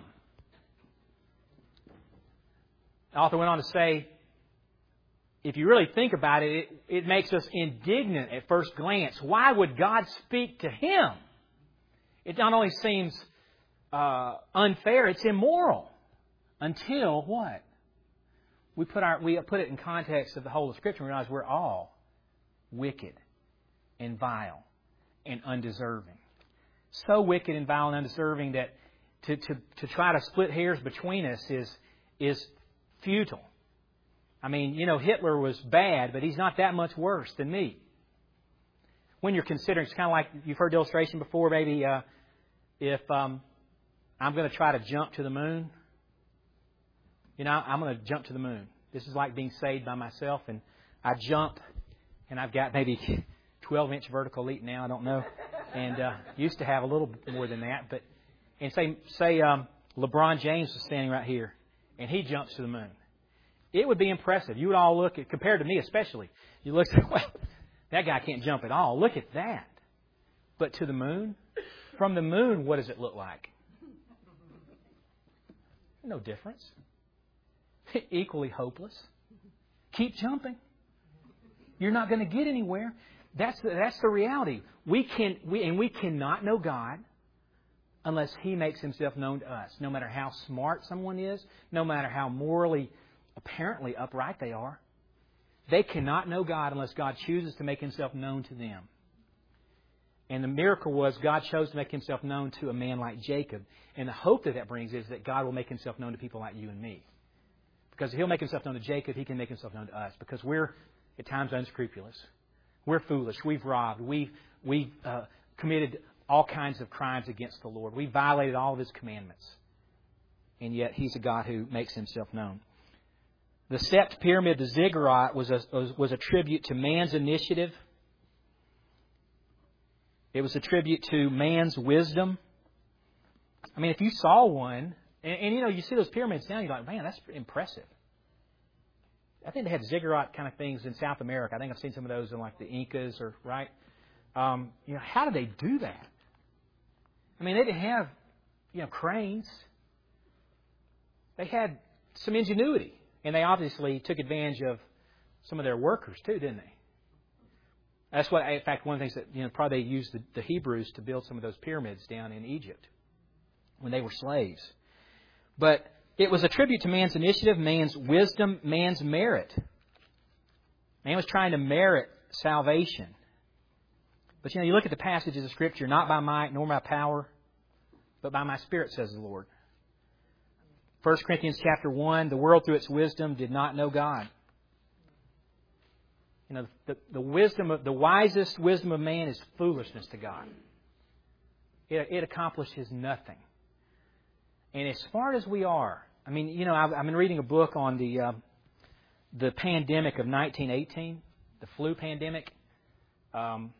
Speaker 1: The author went on to say, if you really think about it, it, it makes us indignant at first glance. Why would God speak to him? It not only seems uh, unfair, it's immoral. Until what? We put our we put it in context of the whole of Scripture and realize we're all wicked and vile and undeserving. So wicked and vile and undeserving that to, to, to try to split hairs between us is is futile. I mean, you know, Hitler was bad, but he's not that much worse than me. When you're considering, it's kind of like, you've heard the illustration before, maybe uh, if um, I'm going to try to jump to the moon, you know, I'm going to jump to the moon. This is like being saved by myself, and I jump, and I've got maybe twelve-inch vertical leap now, I don't know, and uh, used to have a little more than that, but and say say um, LeBron James was standing right here, and he jumps to the moon. It would be impressive. You would all look at, compared to me especially, you look at, well, that guy can't jump at all. Look at that. But to the moon? From the moon, what does it look like? No difference. Equally hopeless. Keep jumping. You're not going to get anywhere. That's the, that's the reality. We can we and we cannot know God unless He makes Himself known to us. No matter how smart someone is, no matter how morally apparently upright they are. They cannot know God unless God chooses to make Himself known to them. And the miracle was God chose to make Himself known to a man like Jacob. And the hope that that brings is that God will make Himself known to people like you and me. Because if He'll make Himself known to Jacob, He can make Himself known to us. Because we're, at times, unscrupulous. We're foolish. We've robbed. We've, we've uh, committed all kinds of crimes against the Lord. We've violated all of His commandments. And yet He's a God who makes Himself known. The stepped pyramid, the ziggurat, was a, was, was a tribute to man's initiative. It was a tribute to man's wisdom. I mean, if you saw one, and, and you know, you see those pyramids now, you're like, man, that's impressive. I think they had ziggurat kind of things in South America. I think I've seen some of those in like the Incas, or right. Um, you know, how did they do that? I mean, they didn't have, you know, cranes. They had some ingenuity, and they obviously took advantage of some of their workers too, didn't they? That's what, in fact, one of the things that, you know, probably they used the, the Hebrews to build some of those pyramids down in Egypt when they were slaves. But it was a tribute to man's initiative, man's wisdom, man's merit. Man was trying to merit salvation. But, you know, you look at the passages of Scripture, not by might nor by power, but by my Spirit, says the Lord. First Corinthians chapter one, the world through its wisdom did not know God. You know, the, the wisdom of the wisest wisdom of man is foolishness to God. It, it accomplishes nothing. And as smart as we are, I mean, you know, I've, I've been reading a book on the uh, the pandemic of nineteen eighteen, the flu pandemic. Um,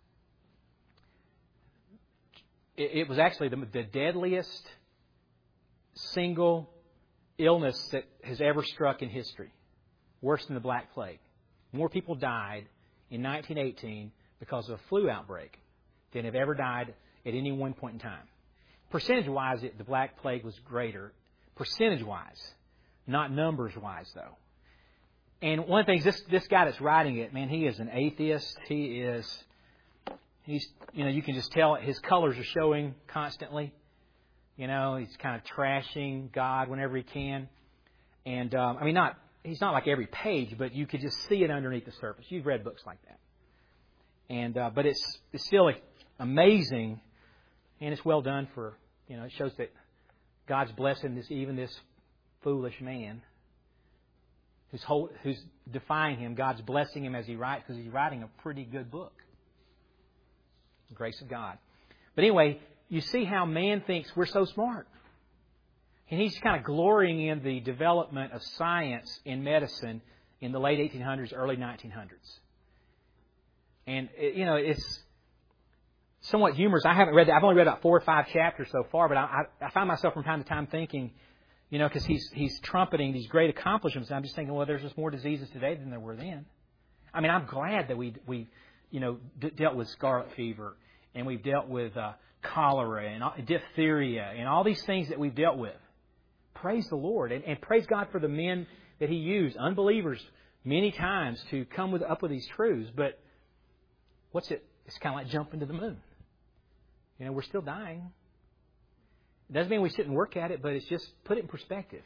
Speaker 1: it, it was actually the, the deadliest single illness that has ever struck in history, worse than the Black Plague. More people died in nineteen eighteen because of a flu outbreak than have ever died at any one point in time. Percentage-wise, the Black Plague was greater. Percentage-wise, not numbers-wise, though. And one of the things, this this guy that's writing it, man, he is an atheist. He is, he's, you know, you can just tell his colors are showing constantly. You know, he's kind of trashing God whenever he can. And, um, I mean, not... He's not like every page, but you could just see it underneath the surface. You've read books like that. And uh, but it's it's still like amazing, and it's well done for, you know, it shows that God's blessing this, even this foolish man who's hold, who's defying Him. God's blessing him as he writes, because he's writing a pretty good book. The grace of God. But anyway, you see how man thinks we're so smart. And he's kind of glorying in the development of science in medicine in the late eighteen hundreds, early nineteen hundreds. And, you know, it's somewhat humorous. I haven't read that. I've only read about four or five chapters so far, but I, I, I find myself from time to time thinking, you know, because he's, he's trumpeting these great accomplishments. And I'm just thinking, well, there's just more diseases today than there were then. I mean, I'm glad that we, we you know, d- dealt with scarlet fever, and we've dealt with uh, cholera and diphtheria and all these things that we've dealt with. Praise the Lord, and, and praise God for the men that He used, unbelievers, many times to come with, up with these truths. But what's it? It's kind of like jumping to the moon. You know, we're still dying. It doesn't mean we shouldn't work at it, but it's just put it in perspective.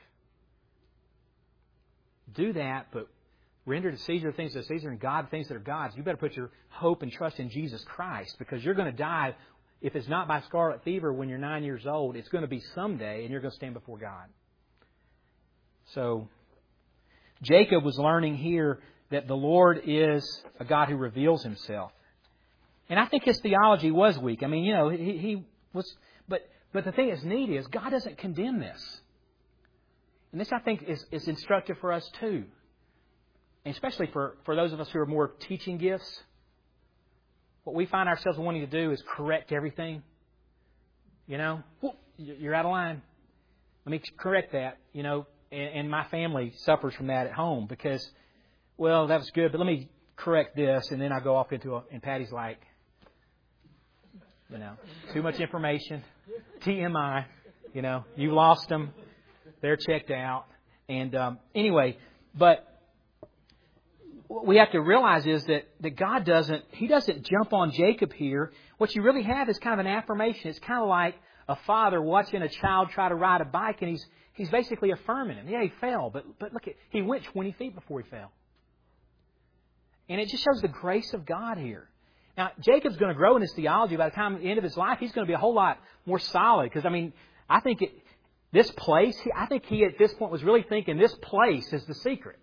Speaker 1: Do that, but render to Caesar the things that are Caesar and God the things that are God's. You better put your hope and trust in Jesus Christ, because you're going to die. If it's not by scarlet fever when you're nine years old, it's going to be someday, and you're going to stand before God. So, Jacob was learning here that the Lord is a God who reveals Himself. And I think his theology was weak. I mean, you know, he, he was... But but the thing that's neat is God doesn't condemn this. And this, I think, is, is instructive for us too. And especially for, for those of us who are more teaching gifts. What we find ourselves wanting to do is correct everything. You know, you're out of line. Let me correct that, you know. And my family suffers from that at home because, well, that was good, but let me correct this. And then I go off into a, and Patty's like, you know, too much information, T M I, you know, you lost them. They're checked out. And um, anyway, but what we have to realize is that, that God doesn't, He doesn't jump on Jacob here. What you really have is kind of an affirmation. It's kind of like a father watching a child try to ride a bike, and he's he's basically affirming him. Yeah, he fell, but but look at he went twenty feet before he fell. And it just shows the grace of God here. Now, Jacob's going to grow in his theology. By the time at the end of his life, he's going to be a whole lot more solid. Because, I mean, I think it, this place, I think he at this point was really thinking this place is the secret.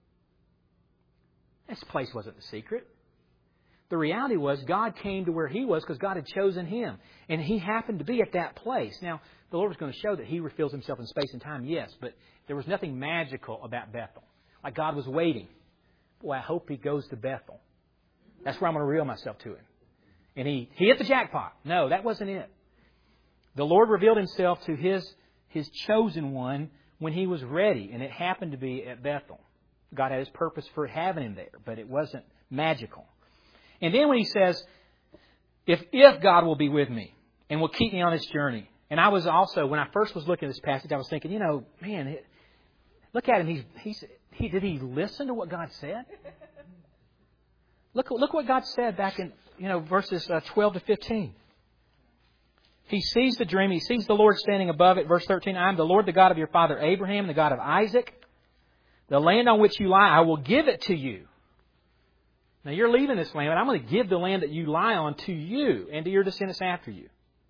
Speaker 1: This place wasn't the secret. The reality was God came to where he was because God had chosen him. And he happened to be at that place. Now, the Lord was going to show that he reveals himself in space and time, yes. But there was nothing magical about Bethel. Like God was waiting. Boy, I hope he goes to Bethel. That's where I'm going to reveal myself to him. And he, he hit the jackpot. No, that wasn't it. The Lord revealed himself to his, his chosen one when he was ready. And it happened to be at Bethel. God had his purpose for having him there. But it wasn't magical. And then when he says, if, if God will be with me and will keep me on this journey. And I was also, when I first was looking at this passage, I was thinking, you know, man, look at him. He's, he's, he, did he listen to what God said? Look, look what God said back in, you know, verses uh, twelve to fifteen. He sees the dream. He sees the Lord standing above it. Verse thirteen, I am the Lord, the God of your father Abraham, the God of Isaac. The land on which you lie, I will give it to you. Now, you're leaving this land, but I'm going to give the land that you lie on to you and to your descendants after you.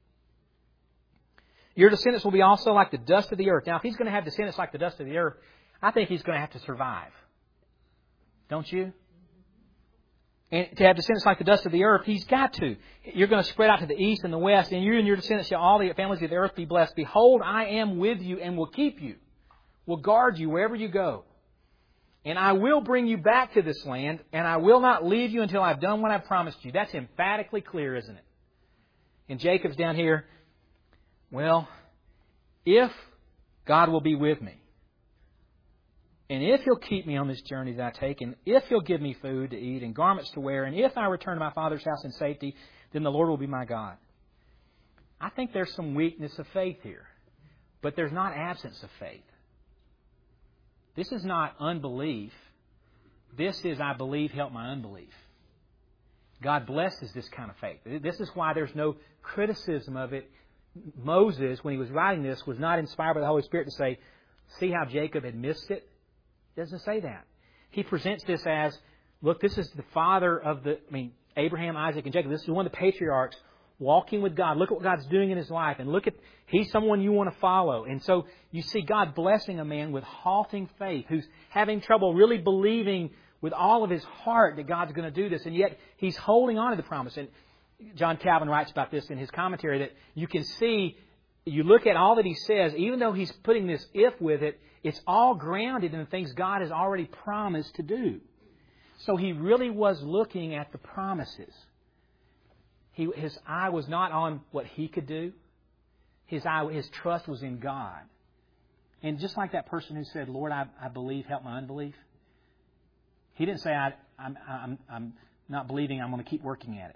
Speaker 1: Your descendants will be also like the dust of the earth. Now, if he's going to have descendants like the dust of the earth, I think he's going to have to survive. Don't you? And to have descendants like the dust of the earth, he's got to. You're going to spread out to the east and the west, and you and your descendants shall all the families of the earth be blessed. Behold, I am with you and will keep you, will guard you wherever you go. And I will bring you back to this land, and I will not leave you until I've done what I've promised you. That's emphatically clear, isn't it? And Jacob's down here, well, if God will be with me, and if He'll keep me on this journey that I take, and if He'll give me food to eat and garments to wear, and if I return to my father's house in safety, then the Lord will be my God. I think there's some weakness of faith here, but there's not absence of faith. This is not unbelief. This is, I believe, help my unbelief. God blesses this kind of faith. This is why there's no criticism of it. Moses, when he was writing this, was not inspired by the Holy Spirit to say, see how Jacob had missed it? It doesn't say that. He presents this as, look, this is the father of the, I mean, Abraham, Isaac, and Jacob. This is one of the patriarchs walking with God. Look at what God's doing in his life. And look at, he's someone you want to follow. And so you see God blessing a man with halting faith who's having trouble really believing with all of his heart that God's going to do this. And yet he's holding on to the promise. And John Calvin writes about this in his commentary that you can see, you look at all that he says, even though he's putting this if with it, it's all grounded in the things God has already promised to do. So he really was looking at the promises. He, his eye was not on what he could do. His eye, his trust was in God. And just like that person who said, Lord, I, I believe, help my unbelief. He didn't say, I, I'm, I'm, I'm not believing, I'm going to keep working at it.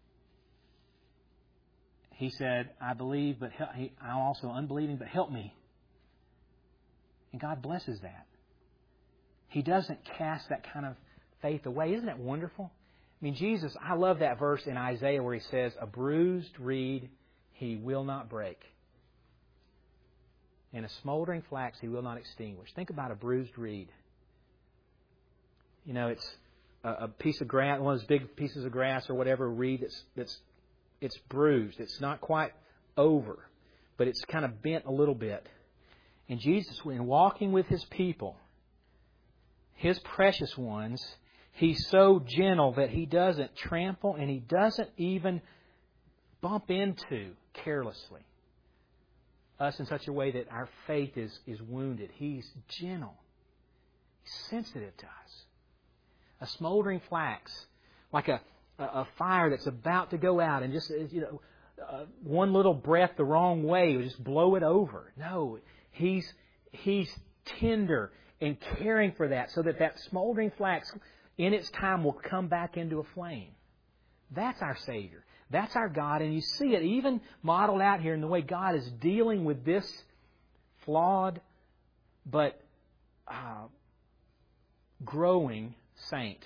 Speaker 1: He said, I believe, but help, he, I'm also unbelieving, but help me. And God blesses that. He doesn't cast that kind of faith away. Isn't that wonderful? I mean, Jesus, I love that verse in Isaiah where He says, a bruised reed He will not break, and a smoldering flax He will not extinguish. Think about a bruised reed. You know, it's a, a piece of grass, one of those big pieces of grass or whatever, reed that's, that's it's bruised. It's not quite over, but it's kind of bent a little bit. And Jesus, when walking with His people, His precious ones, He's so gentle that He doesn't trample and He doesn't even bump into carelessly us in such a way that our faith is, is wounded. He's gentle. He's sensitive to us. A smoldering flax, like a, a, a fire that's about to go out and just, you know, uh, one little breath the wrong way will just blow it over. No, He's He's tender and caring for that so that that smoldering flax in its time will come back into a flame. That's our Savior. That's our God. And you see it even modeled out here in the way God is dealing with this flawed but uh, growing saint.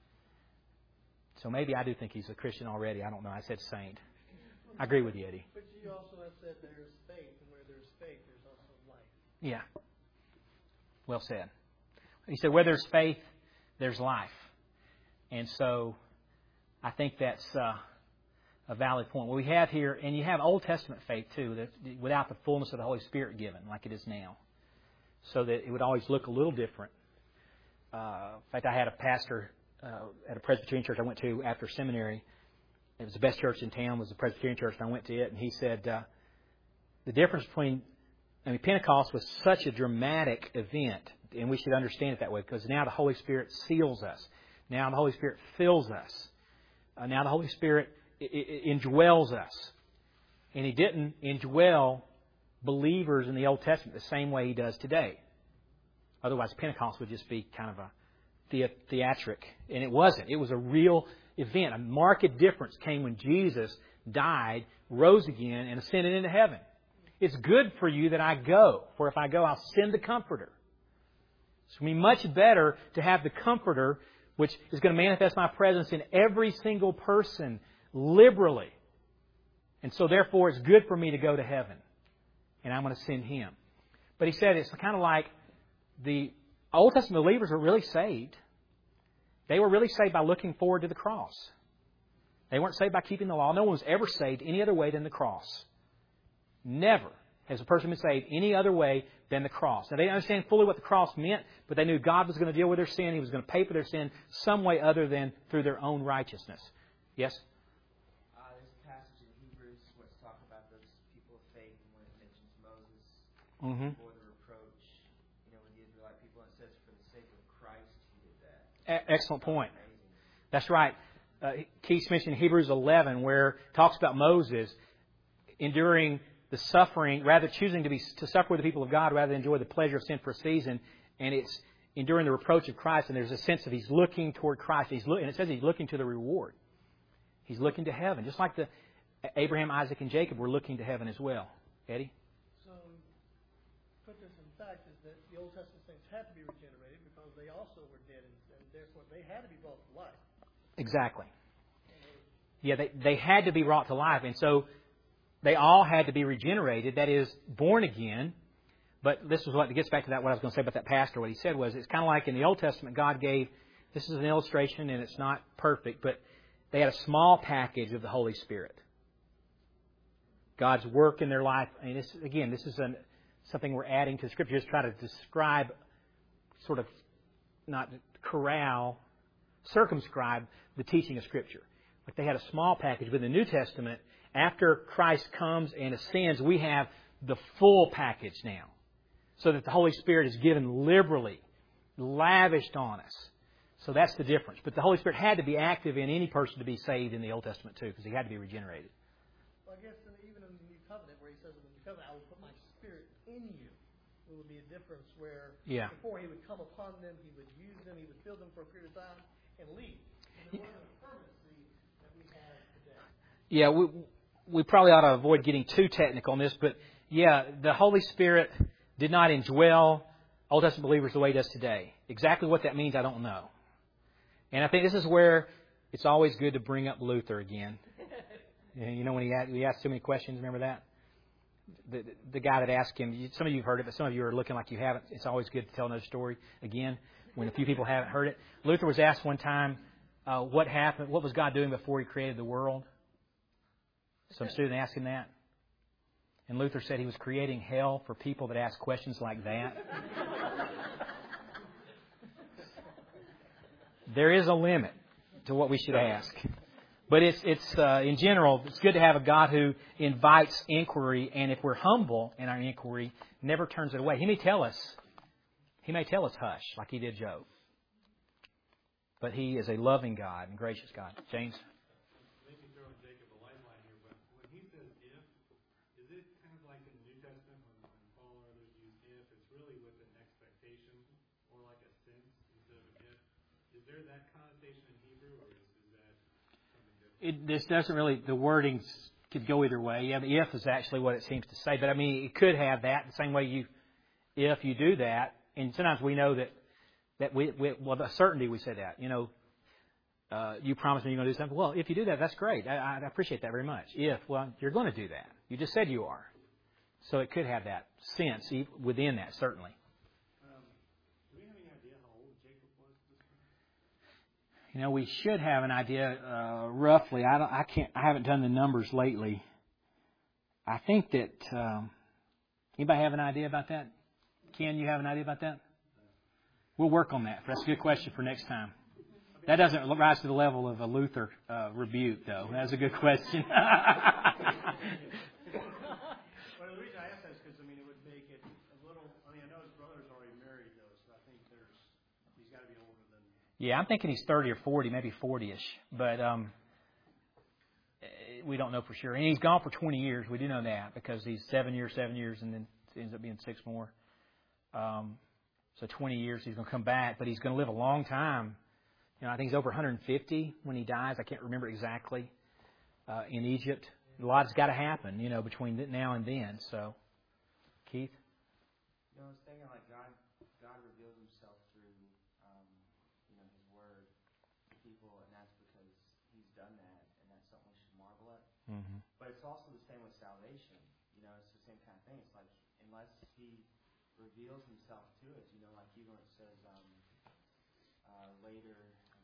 Speaker 1: So maybe I do think he's a Christian already. I don't know. I said saint. I agree with you, Eddie.
Speaker 2: you also have said there is faith, and where there's faith, there's also life.
Speaker 1: Yeah. Well said. He said, where there's faith, there's life. And so I think that's uh, a valid point. What we have here, and you have Old Testament faith too, that without the fullness of the Holy Spirit given, like it is now. So that it would always look a little different. Uh, in fact, I had a pastor uh, at a Presbyterian church I went to after seminary. It was the best church in town, was the Presbyterian church, and I went to it, and he said uh, the difference between, I mean, Pentecost was such a dramatic event, and we should understand it that way, because now the Holy Spirit seals us. Now the Holy Spirit fills us. Uh, now the Holy Spirit I- I- indwells us. And He didn't indwell believers in the Old Testament the same way He does today. Otherwise, Pentecost would just be kind of a the- theatric. And it wasn't. It was a real event. A marked difference came when Jesus died, rose again, and ascended into heaven. It's good for you that I go, for if I go, I'll send the Comforter. It's going to be much better to have the Comforter, which is going to manifest my presence in every single person liberally. And so, therefore, it's good for me to go to heaven. And I'm going to send Him. But he said it's kind of like the Old Testament believers were really saved. They were really saved by looking forward to the cross. They weren't saved by keeping the law. No one was ever saved any other way than the cross. Never has a person been saved any other way than the cross. Now, they didn't understand fully what the cross meant, but they knew God was going to deal with their sin. He was going to pay for their sin some way other than through their own righteousness. Yes?
Speaker 4: Uh, there's a passage in Hebrews where it's talking about those people of faith, and when it mentions Moses
Speaker 1: Mm-hmm.
Speaker 4: before the reproach, you know, with the Israelite people, it says for the sake of Christ He did that.
Speaker 1: E- excellent point.
Speaker 4: Amazing.
Speaker 1: That's right. Uh, Keith mentioned Hebrews eleven, where it talks about Moses enduring the suffering, rather choosing to be to suffer with the people of God rather than enjoy the pleasure of sin for a season. And it's enduring the reproach of Christ. And there's a sense of he's looking toward Christ. He's look, and it says he's looking to the reward. He's looking to heaven, just like the Abraham, Isaac, and Jacob were looking to heaven as well. Eddie?
Speaker 2: So, put this in fact, is that the Old Testament saints had to be regenerated because they also were dead, and, and therefore they had to be brought to life.
Speaker 1: Exactly. Yeah, they, they had to be brought to life. And so they all had to be regenerated, that is, born again. But this is what gets back to that, what I was going to say about that pastor. What he said was, it's kind of like in the Old Testament, God gave, this is an illustration and it's not perfect, but they had a small package of the Holy Spirit. God's work in their life. I mean, this, again, this is an, something we're adding to Scripture, just try to describe, sort of, not corral, circumscribe the teaching of Scripture. Like they had a small package. But in the New Testament, after Christ comes and ascends, we have the full package now. So that the Holy Spirit is given liberally, lavished on us. So that's the difference. But the Holy Spirit had to be active in any person to be saved in the Old Testament too, because He had to be regenerated.
Speaker 2: Well, I guess in, even in the New Covenant, where He says in the New Covenant, I will put my Spirit in you, there will be a difference where
Speaker 1: Yeah.
Speaker 2: before He would come upon them, He would use them, He would fill them for a period of time, and leave. And there wasn't a permanency that we have today.
Speaker 1: Yeah, we, we probably ought to avoid getting too technical on this, but yeah, the Holy Spirit did not indwell Old Testament believers the way He does today. Exactly what that means, I don't know. And I think this is where it's always good to bring up Luther again. You know, when he asked, he asked so many questions, remember that? The, the guy that asked him, some of you have heard it, but some of you are looking like you haven't. It's always good to tell another story again when a few people haven't heard it. Luther was asked one time, uh, what happened, what was God doing before He created the world? Some student asked him that. And Luther said He was creating hell for people that ask questions like that. There is a limit to what we should ask. But it's, it's uh, in general, it's good to have a God who invites inquiry, and if we're humble in our inquiry, never turns it away. He may tell us, He may tell us hush, like He did Job. But He is a loving God and gracious God. James?
Speaker 5: Maybe throwing Jacob a lifeline here, but when he says if, is it kind of like in the New Testament when, when Paul or others use if, it's really with an expectation or like a sense instead of an if? Is there that connotation in Hebrew, or is, is that something different?
Speaker 1: It, this doesn't really, the wording could go either way. Yeah, the if is actually what it seems to say. But I mean, it could have that the same way you, if you do that, and sometimes we know that, that we, we well, the certainty we say that, you know, uh, you promised me you're going to do something. Well, if you do that, that's great. I, I appreciate that very much. If, well, you're going to do that. You just said you are. So it could have that sense within that, certainly.
Speaker 5: Um, do we have any idea how old Jacob was at this point?
Speaker 1: You know, we should have an idea uh, roughly. I don't. I can't. I haven't done the numbers lately. I think that. Um, anybody have an idea about that? Ken, you have an idea about that? We'll work on that. That's a good question for next time. That doesn't rise to the level of a Luther uh, rebuke, though. That's a good question.
Speaker 5: Well, the reason I ask that is because, I mean, it would make it a little, I mean, I know his brother's already married, though, so I think there's, he's got to be older than...
Speaker 1: Yeah, I'm thinking he's thirty or forty, maybe forty-ish. But um, we don't know for sure. And he's gone for twenty years. We do know that because he's seven years, seven years, and then it ends up being six more. Um, so twenty years he's going to come back, but he's going to live a long time. You know, I think he's over one hundred fifty when he dies. I can't remember exactly. Uh, in Egypt, a lot's got to happen, you know, between now and then. So, Keith?
Speaker 4: You know, I was thinking like God, God reveals Himself through, um, you know, His Word to people, and that's because He's done that, and that's something we should marvel at.
Speaker 1: Mm-hmm.
Speaker 4: But it's also the same with salvation. You know, it's the same kind of thing. It's like unless He reveals Himself to us, you know, like even when it says um, uh, later.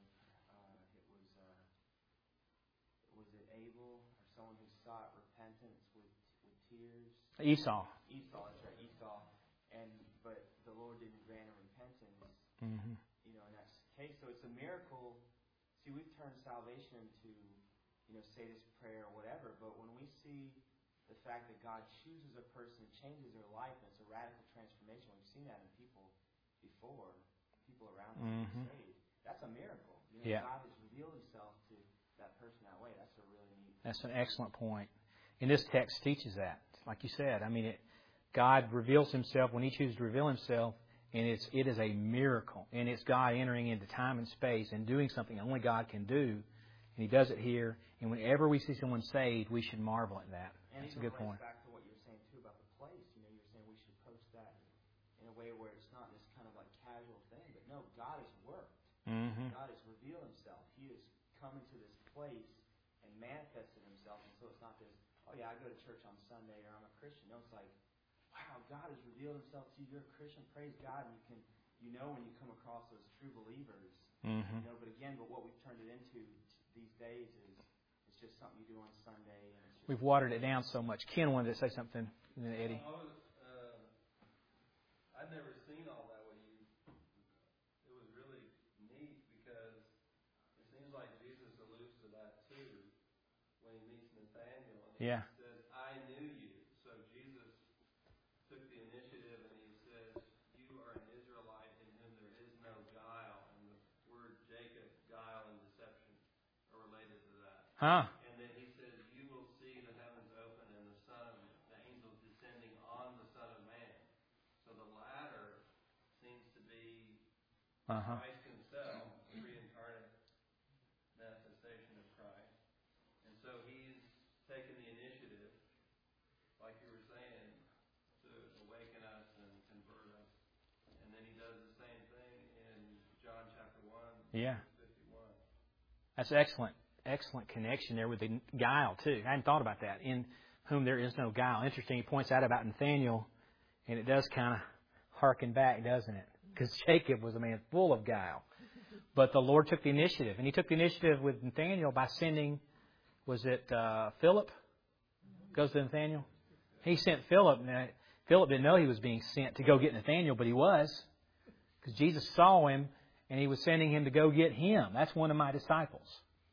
Speaker 4: Was it Abel or someone who sought repentance with, with tears?
Speaker 1: Esau.
Speaker 4: Esau, that's right, Esau. And but the Lord didn't grant him repentance.
Speaker 1: Mm-hmm.
Speaker 4: You know, in that case, so it's a miracle. See, we've turned salvation into, you know, say this prayer or whatever. But when we see the fact that God chooses a person, changes their life, and it's a radical transformation, we've seen that in people before, people around us
Speaker 1: Mm-hmm.
Speaker 4: saved. That's a miracle. You know,
Speaker 1: Yeah.
Speaker 4: God has revealed Himself to that person that way. That's a really neat.
Speaker 1: That's an excellent point. And this text teaches that. Like you said, I mean, it, God reveals Himself when He chooses to reveal Himself, and it's it is a miracle. And it's God entering into time and space and doing something only God can do. And He does it here. And whenever we see someone saved, we should marvel at that.
Speaker 4: And
Speaker 1: That's a
Speaker 4: even
Speaker 1: good
Speaker 4: relates
Speaker 1: point.
Speaker 4: back to what you were saying too about the place. You know, you were saying we should approach that in a way where it's not this kind of like casual thing, but no, God has worked.
Speaker 1: Mm-hmm.
Speaker 4: God has revealed Himself. He has come into this place and manifested Himself, and so it's not this, oh yeah, I go to church on Sunday or I'm a Christian. No, it's like, wow, God has revealed Himself to you. You're a Christian. Praise God. And you can, you know, when you come across those true believers.
Speaker 1: Mm-hmm.
Speaker 4: You know, but again, but what we've turned it into these days is it's just something you do on Sunday, and it's just
Speaker 1: We've watered it down so much. Ken wanted to say something, Eddie.
Speaker 3: I was, uh, I'd never seen all that when you. It was really neat because it seems like Jesus alludes to that too when he meets Nathaniel. And
Speaker 1: Yeah.
Speaker 3: He says, "I knew you." So Jesus took the initiative and he says, "You are an Israelite in whom there is no guile." And the word Jacob, guile, and deception are related to that.
Speaker 1: Huh?
Speaker 3: And then he says, "You will see the heavens open and the Son, the angels descending on the Son of Man." So the latter seems to be
Speaker 1: Uh-huh.
Speaker 3: Christ Himself, the pre-incarnate manifestation of Christ. And so He's taken the initiative, like you were saying, to awaken us and convert us. And then He does the same thing in John chapter one,
Speaker 1: Yeah.
Speaker 3: fifty-one.
Speaker 1: That's excellent. Excellent connection there with the guile, too. I hadn't thought about that. In whom there is no guile. Interesting. He points out about Nathaniel, and it does kind of harken back, doesn't it? Because Jacob was a man full of guile. But the Lord took the initiative. And He took the initiative with Nathaniel by sending, was it uh, Philip? Goes to Nathaniel? He sent Philip. Now, Philip didn't know he was being sent to go get Nathaniel, but he was. Because Jesus saw him, and He was sending him to go get him. That's one of my disciples.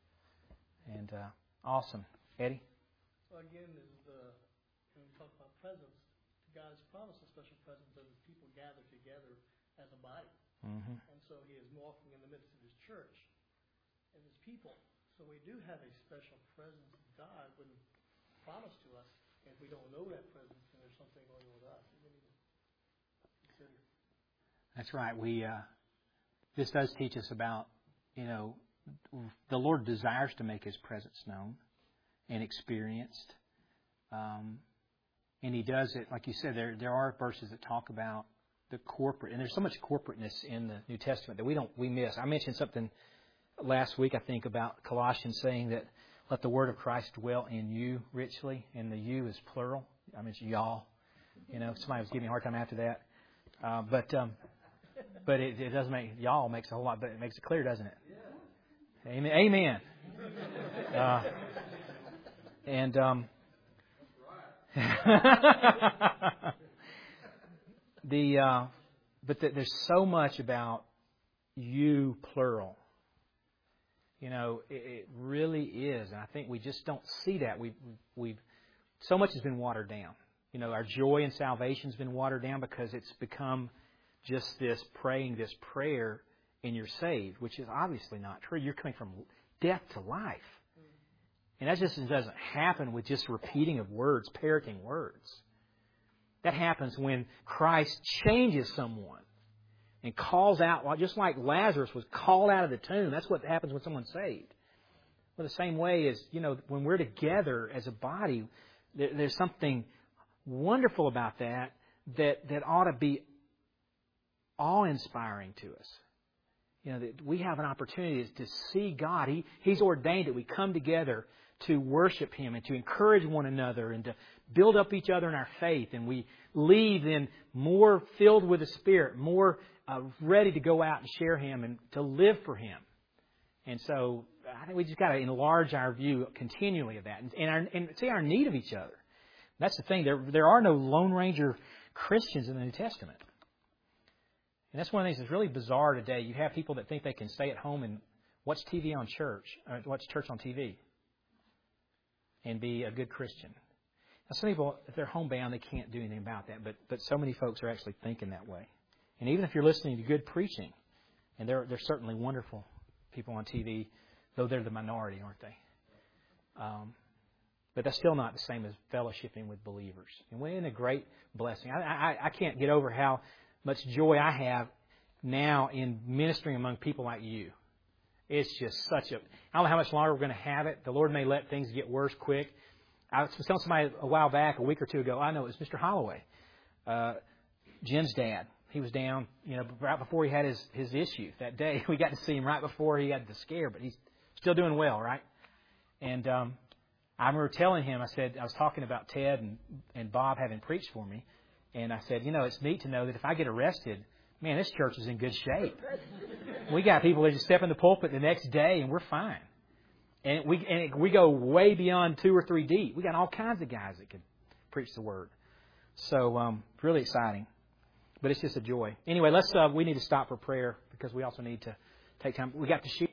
Speaker 1: And uh, awesome. Eddie?
Speaker 2: So again, this is the, when we talk about presence, God has promised a special presence as His people gather together as a body.
Speaker 1: Mm-hmm.
Speaker 2: And so He is walking in the midst of His church and His people. So we do have a special presence of God when promised to us. And if we don't know that presence, then there's something going on with us that we need to consider.
Speaker 1: That's right. We uh, this does teach us about, you know, the Lord desires to make His presence known and experienced. Um, and He does it, like you said, there there are verses that talk about the corporate. And there's so much corporateness in the New Testament that we don't we miss. I mentioned something last week, I think, about Colossians saying that let the word of Christ dwell in you richly, and the you is plural. I mean, it's y'all. You know, somebody was giving me a hard time after that. Uh, but um, but it, it doesn't make, y'all makes a whole lot, but it makes it clear, doesn't it? Amen. Amen. Uh, and um, the uh, but the, there's so much about you plural. You know, it, it really is, and I think we just don't see that. We've we've so much has been watered down. You know, our joy in salvation has been watered down because it's become just this praying this prayer and you're saved, which is obviously not true. You're coming from death to life. And that just doesn't happen with just repeating of words, parroting words. That happens when Christ changes someone and calls out, just like Lazarus was called out of the tomb. That's what happens when someone's saved. Well, the same way is, you know, when we're together as a body, there, there's something wonderful about that that, that ought to be awe-inspiring to us. You know, that we have an opportunity to see God. He, He's ordained that we come together to worship Him and to encourage one another and to build up each other in our faith. And we leave then more filled with the Spirit, more uh, ready to go out and share Him and to live for Him. And so I think we just got to enlarge our view continually of that and, and, our, and see our need of each other. That's the thing. There, there are no Lone Ranger Christians in the New Testament. And that's one of the things that's really bizarre today. You have people that think they can stay at home and watch T V on church, or watch church on T V, and be a good Christian. Now, some people, if they're homebound, they can't do anything about that. But but so many folks are actually thinking that way. And even if you're listening to good preaching, and they're they're certainly wonderful people on T V, though they're the minority, aren't they? Um, but that's still not the same as fellowshipping with believers. And we're in a great blessing. I, I I can't get over how much joy I have now in ministering among people like you. It's just such a... I don't know how much longer we're going to have it. The Lord may let things get worse quick. I was telling somebody a while back, a week or two ago, I know it was Mister Holloway, uh, Jen's dad. He was down, you know, right before he had his, his issue that day. We got to see him right before he had the scare, but he's still doing well, right? And um, I remember telling him, I said, I was talking about Ted and, and Bob having preached for me. And I said, you know, it's neat to know that if I get arrested, man, this church is in good shape. We got people that just step in the pulpit the next day and we're fine. And we and we go way beyond two or three deep. We got all kinds of guys that can preach the word. So, um, really exciting. But it's just a joy. Anyway, let's. Uh, we need to stop for prayer because we also need to take time. We got to shoot.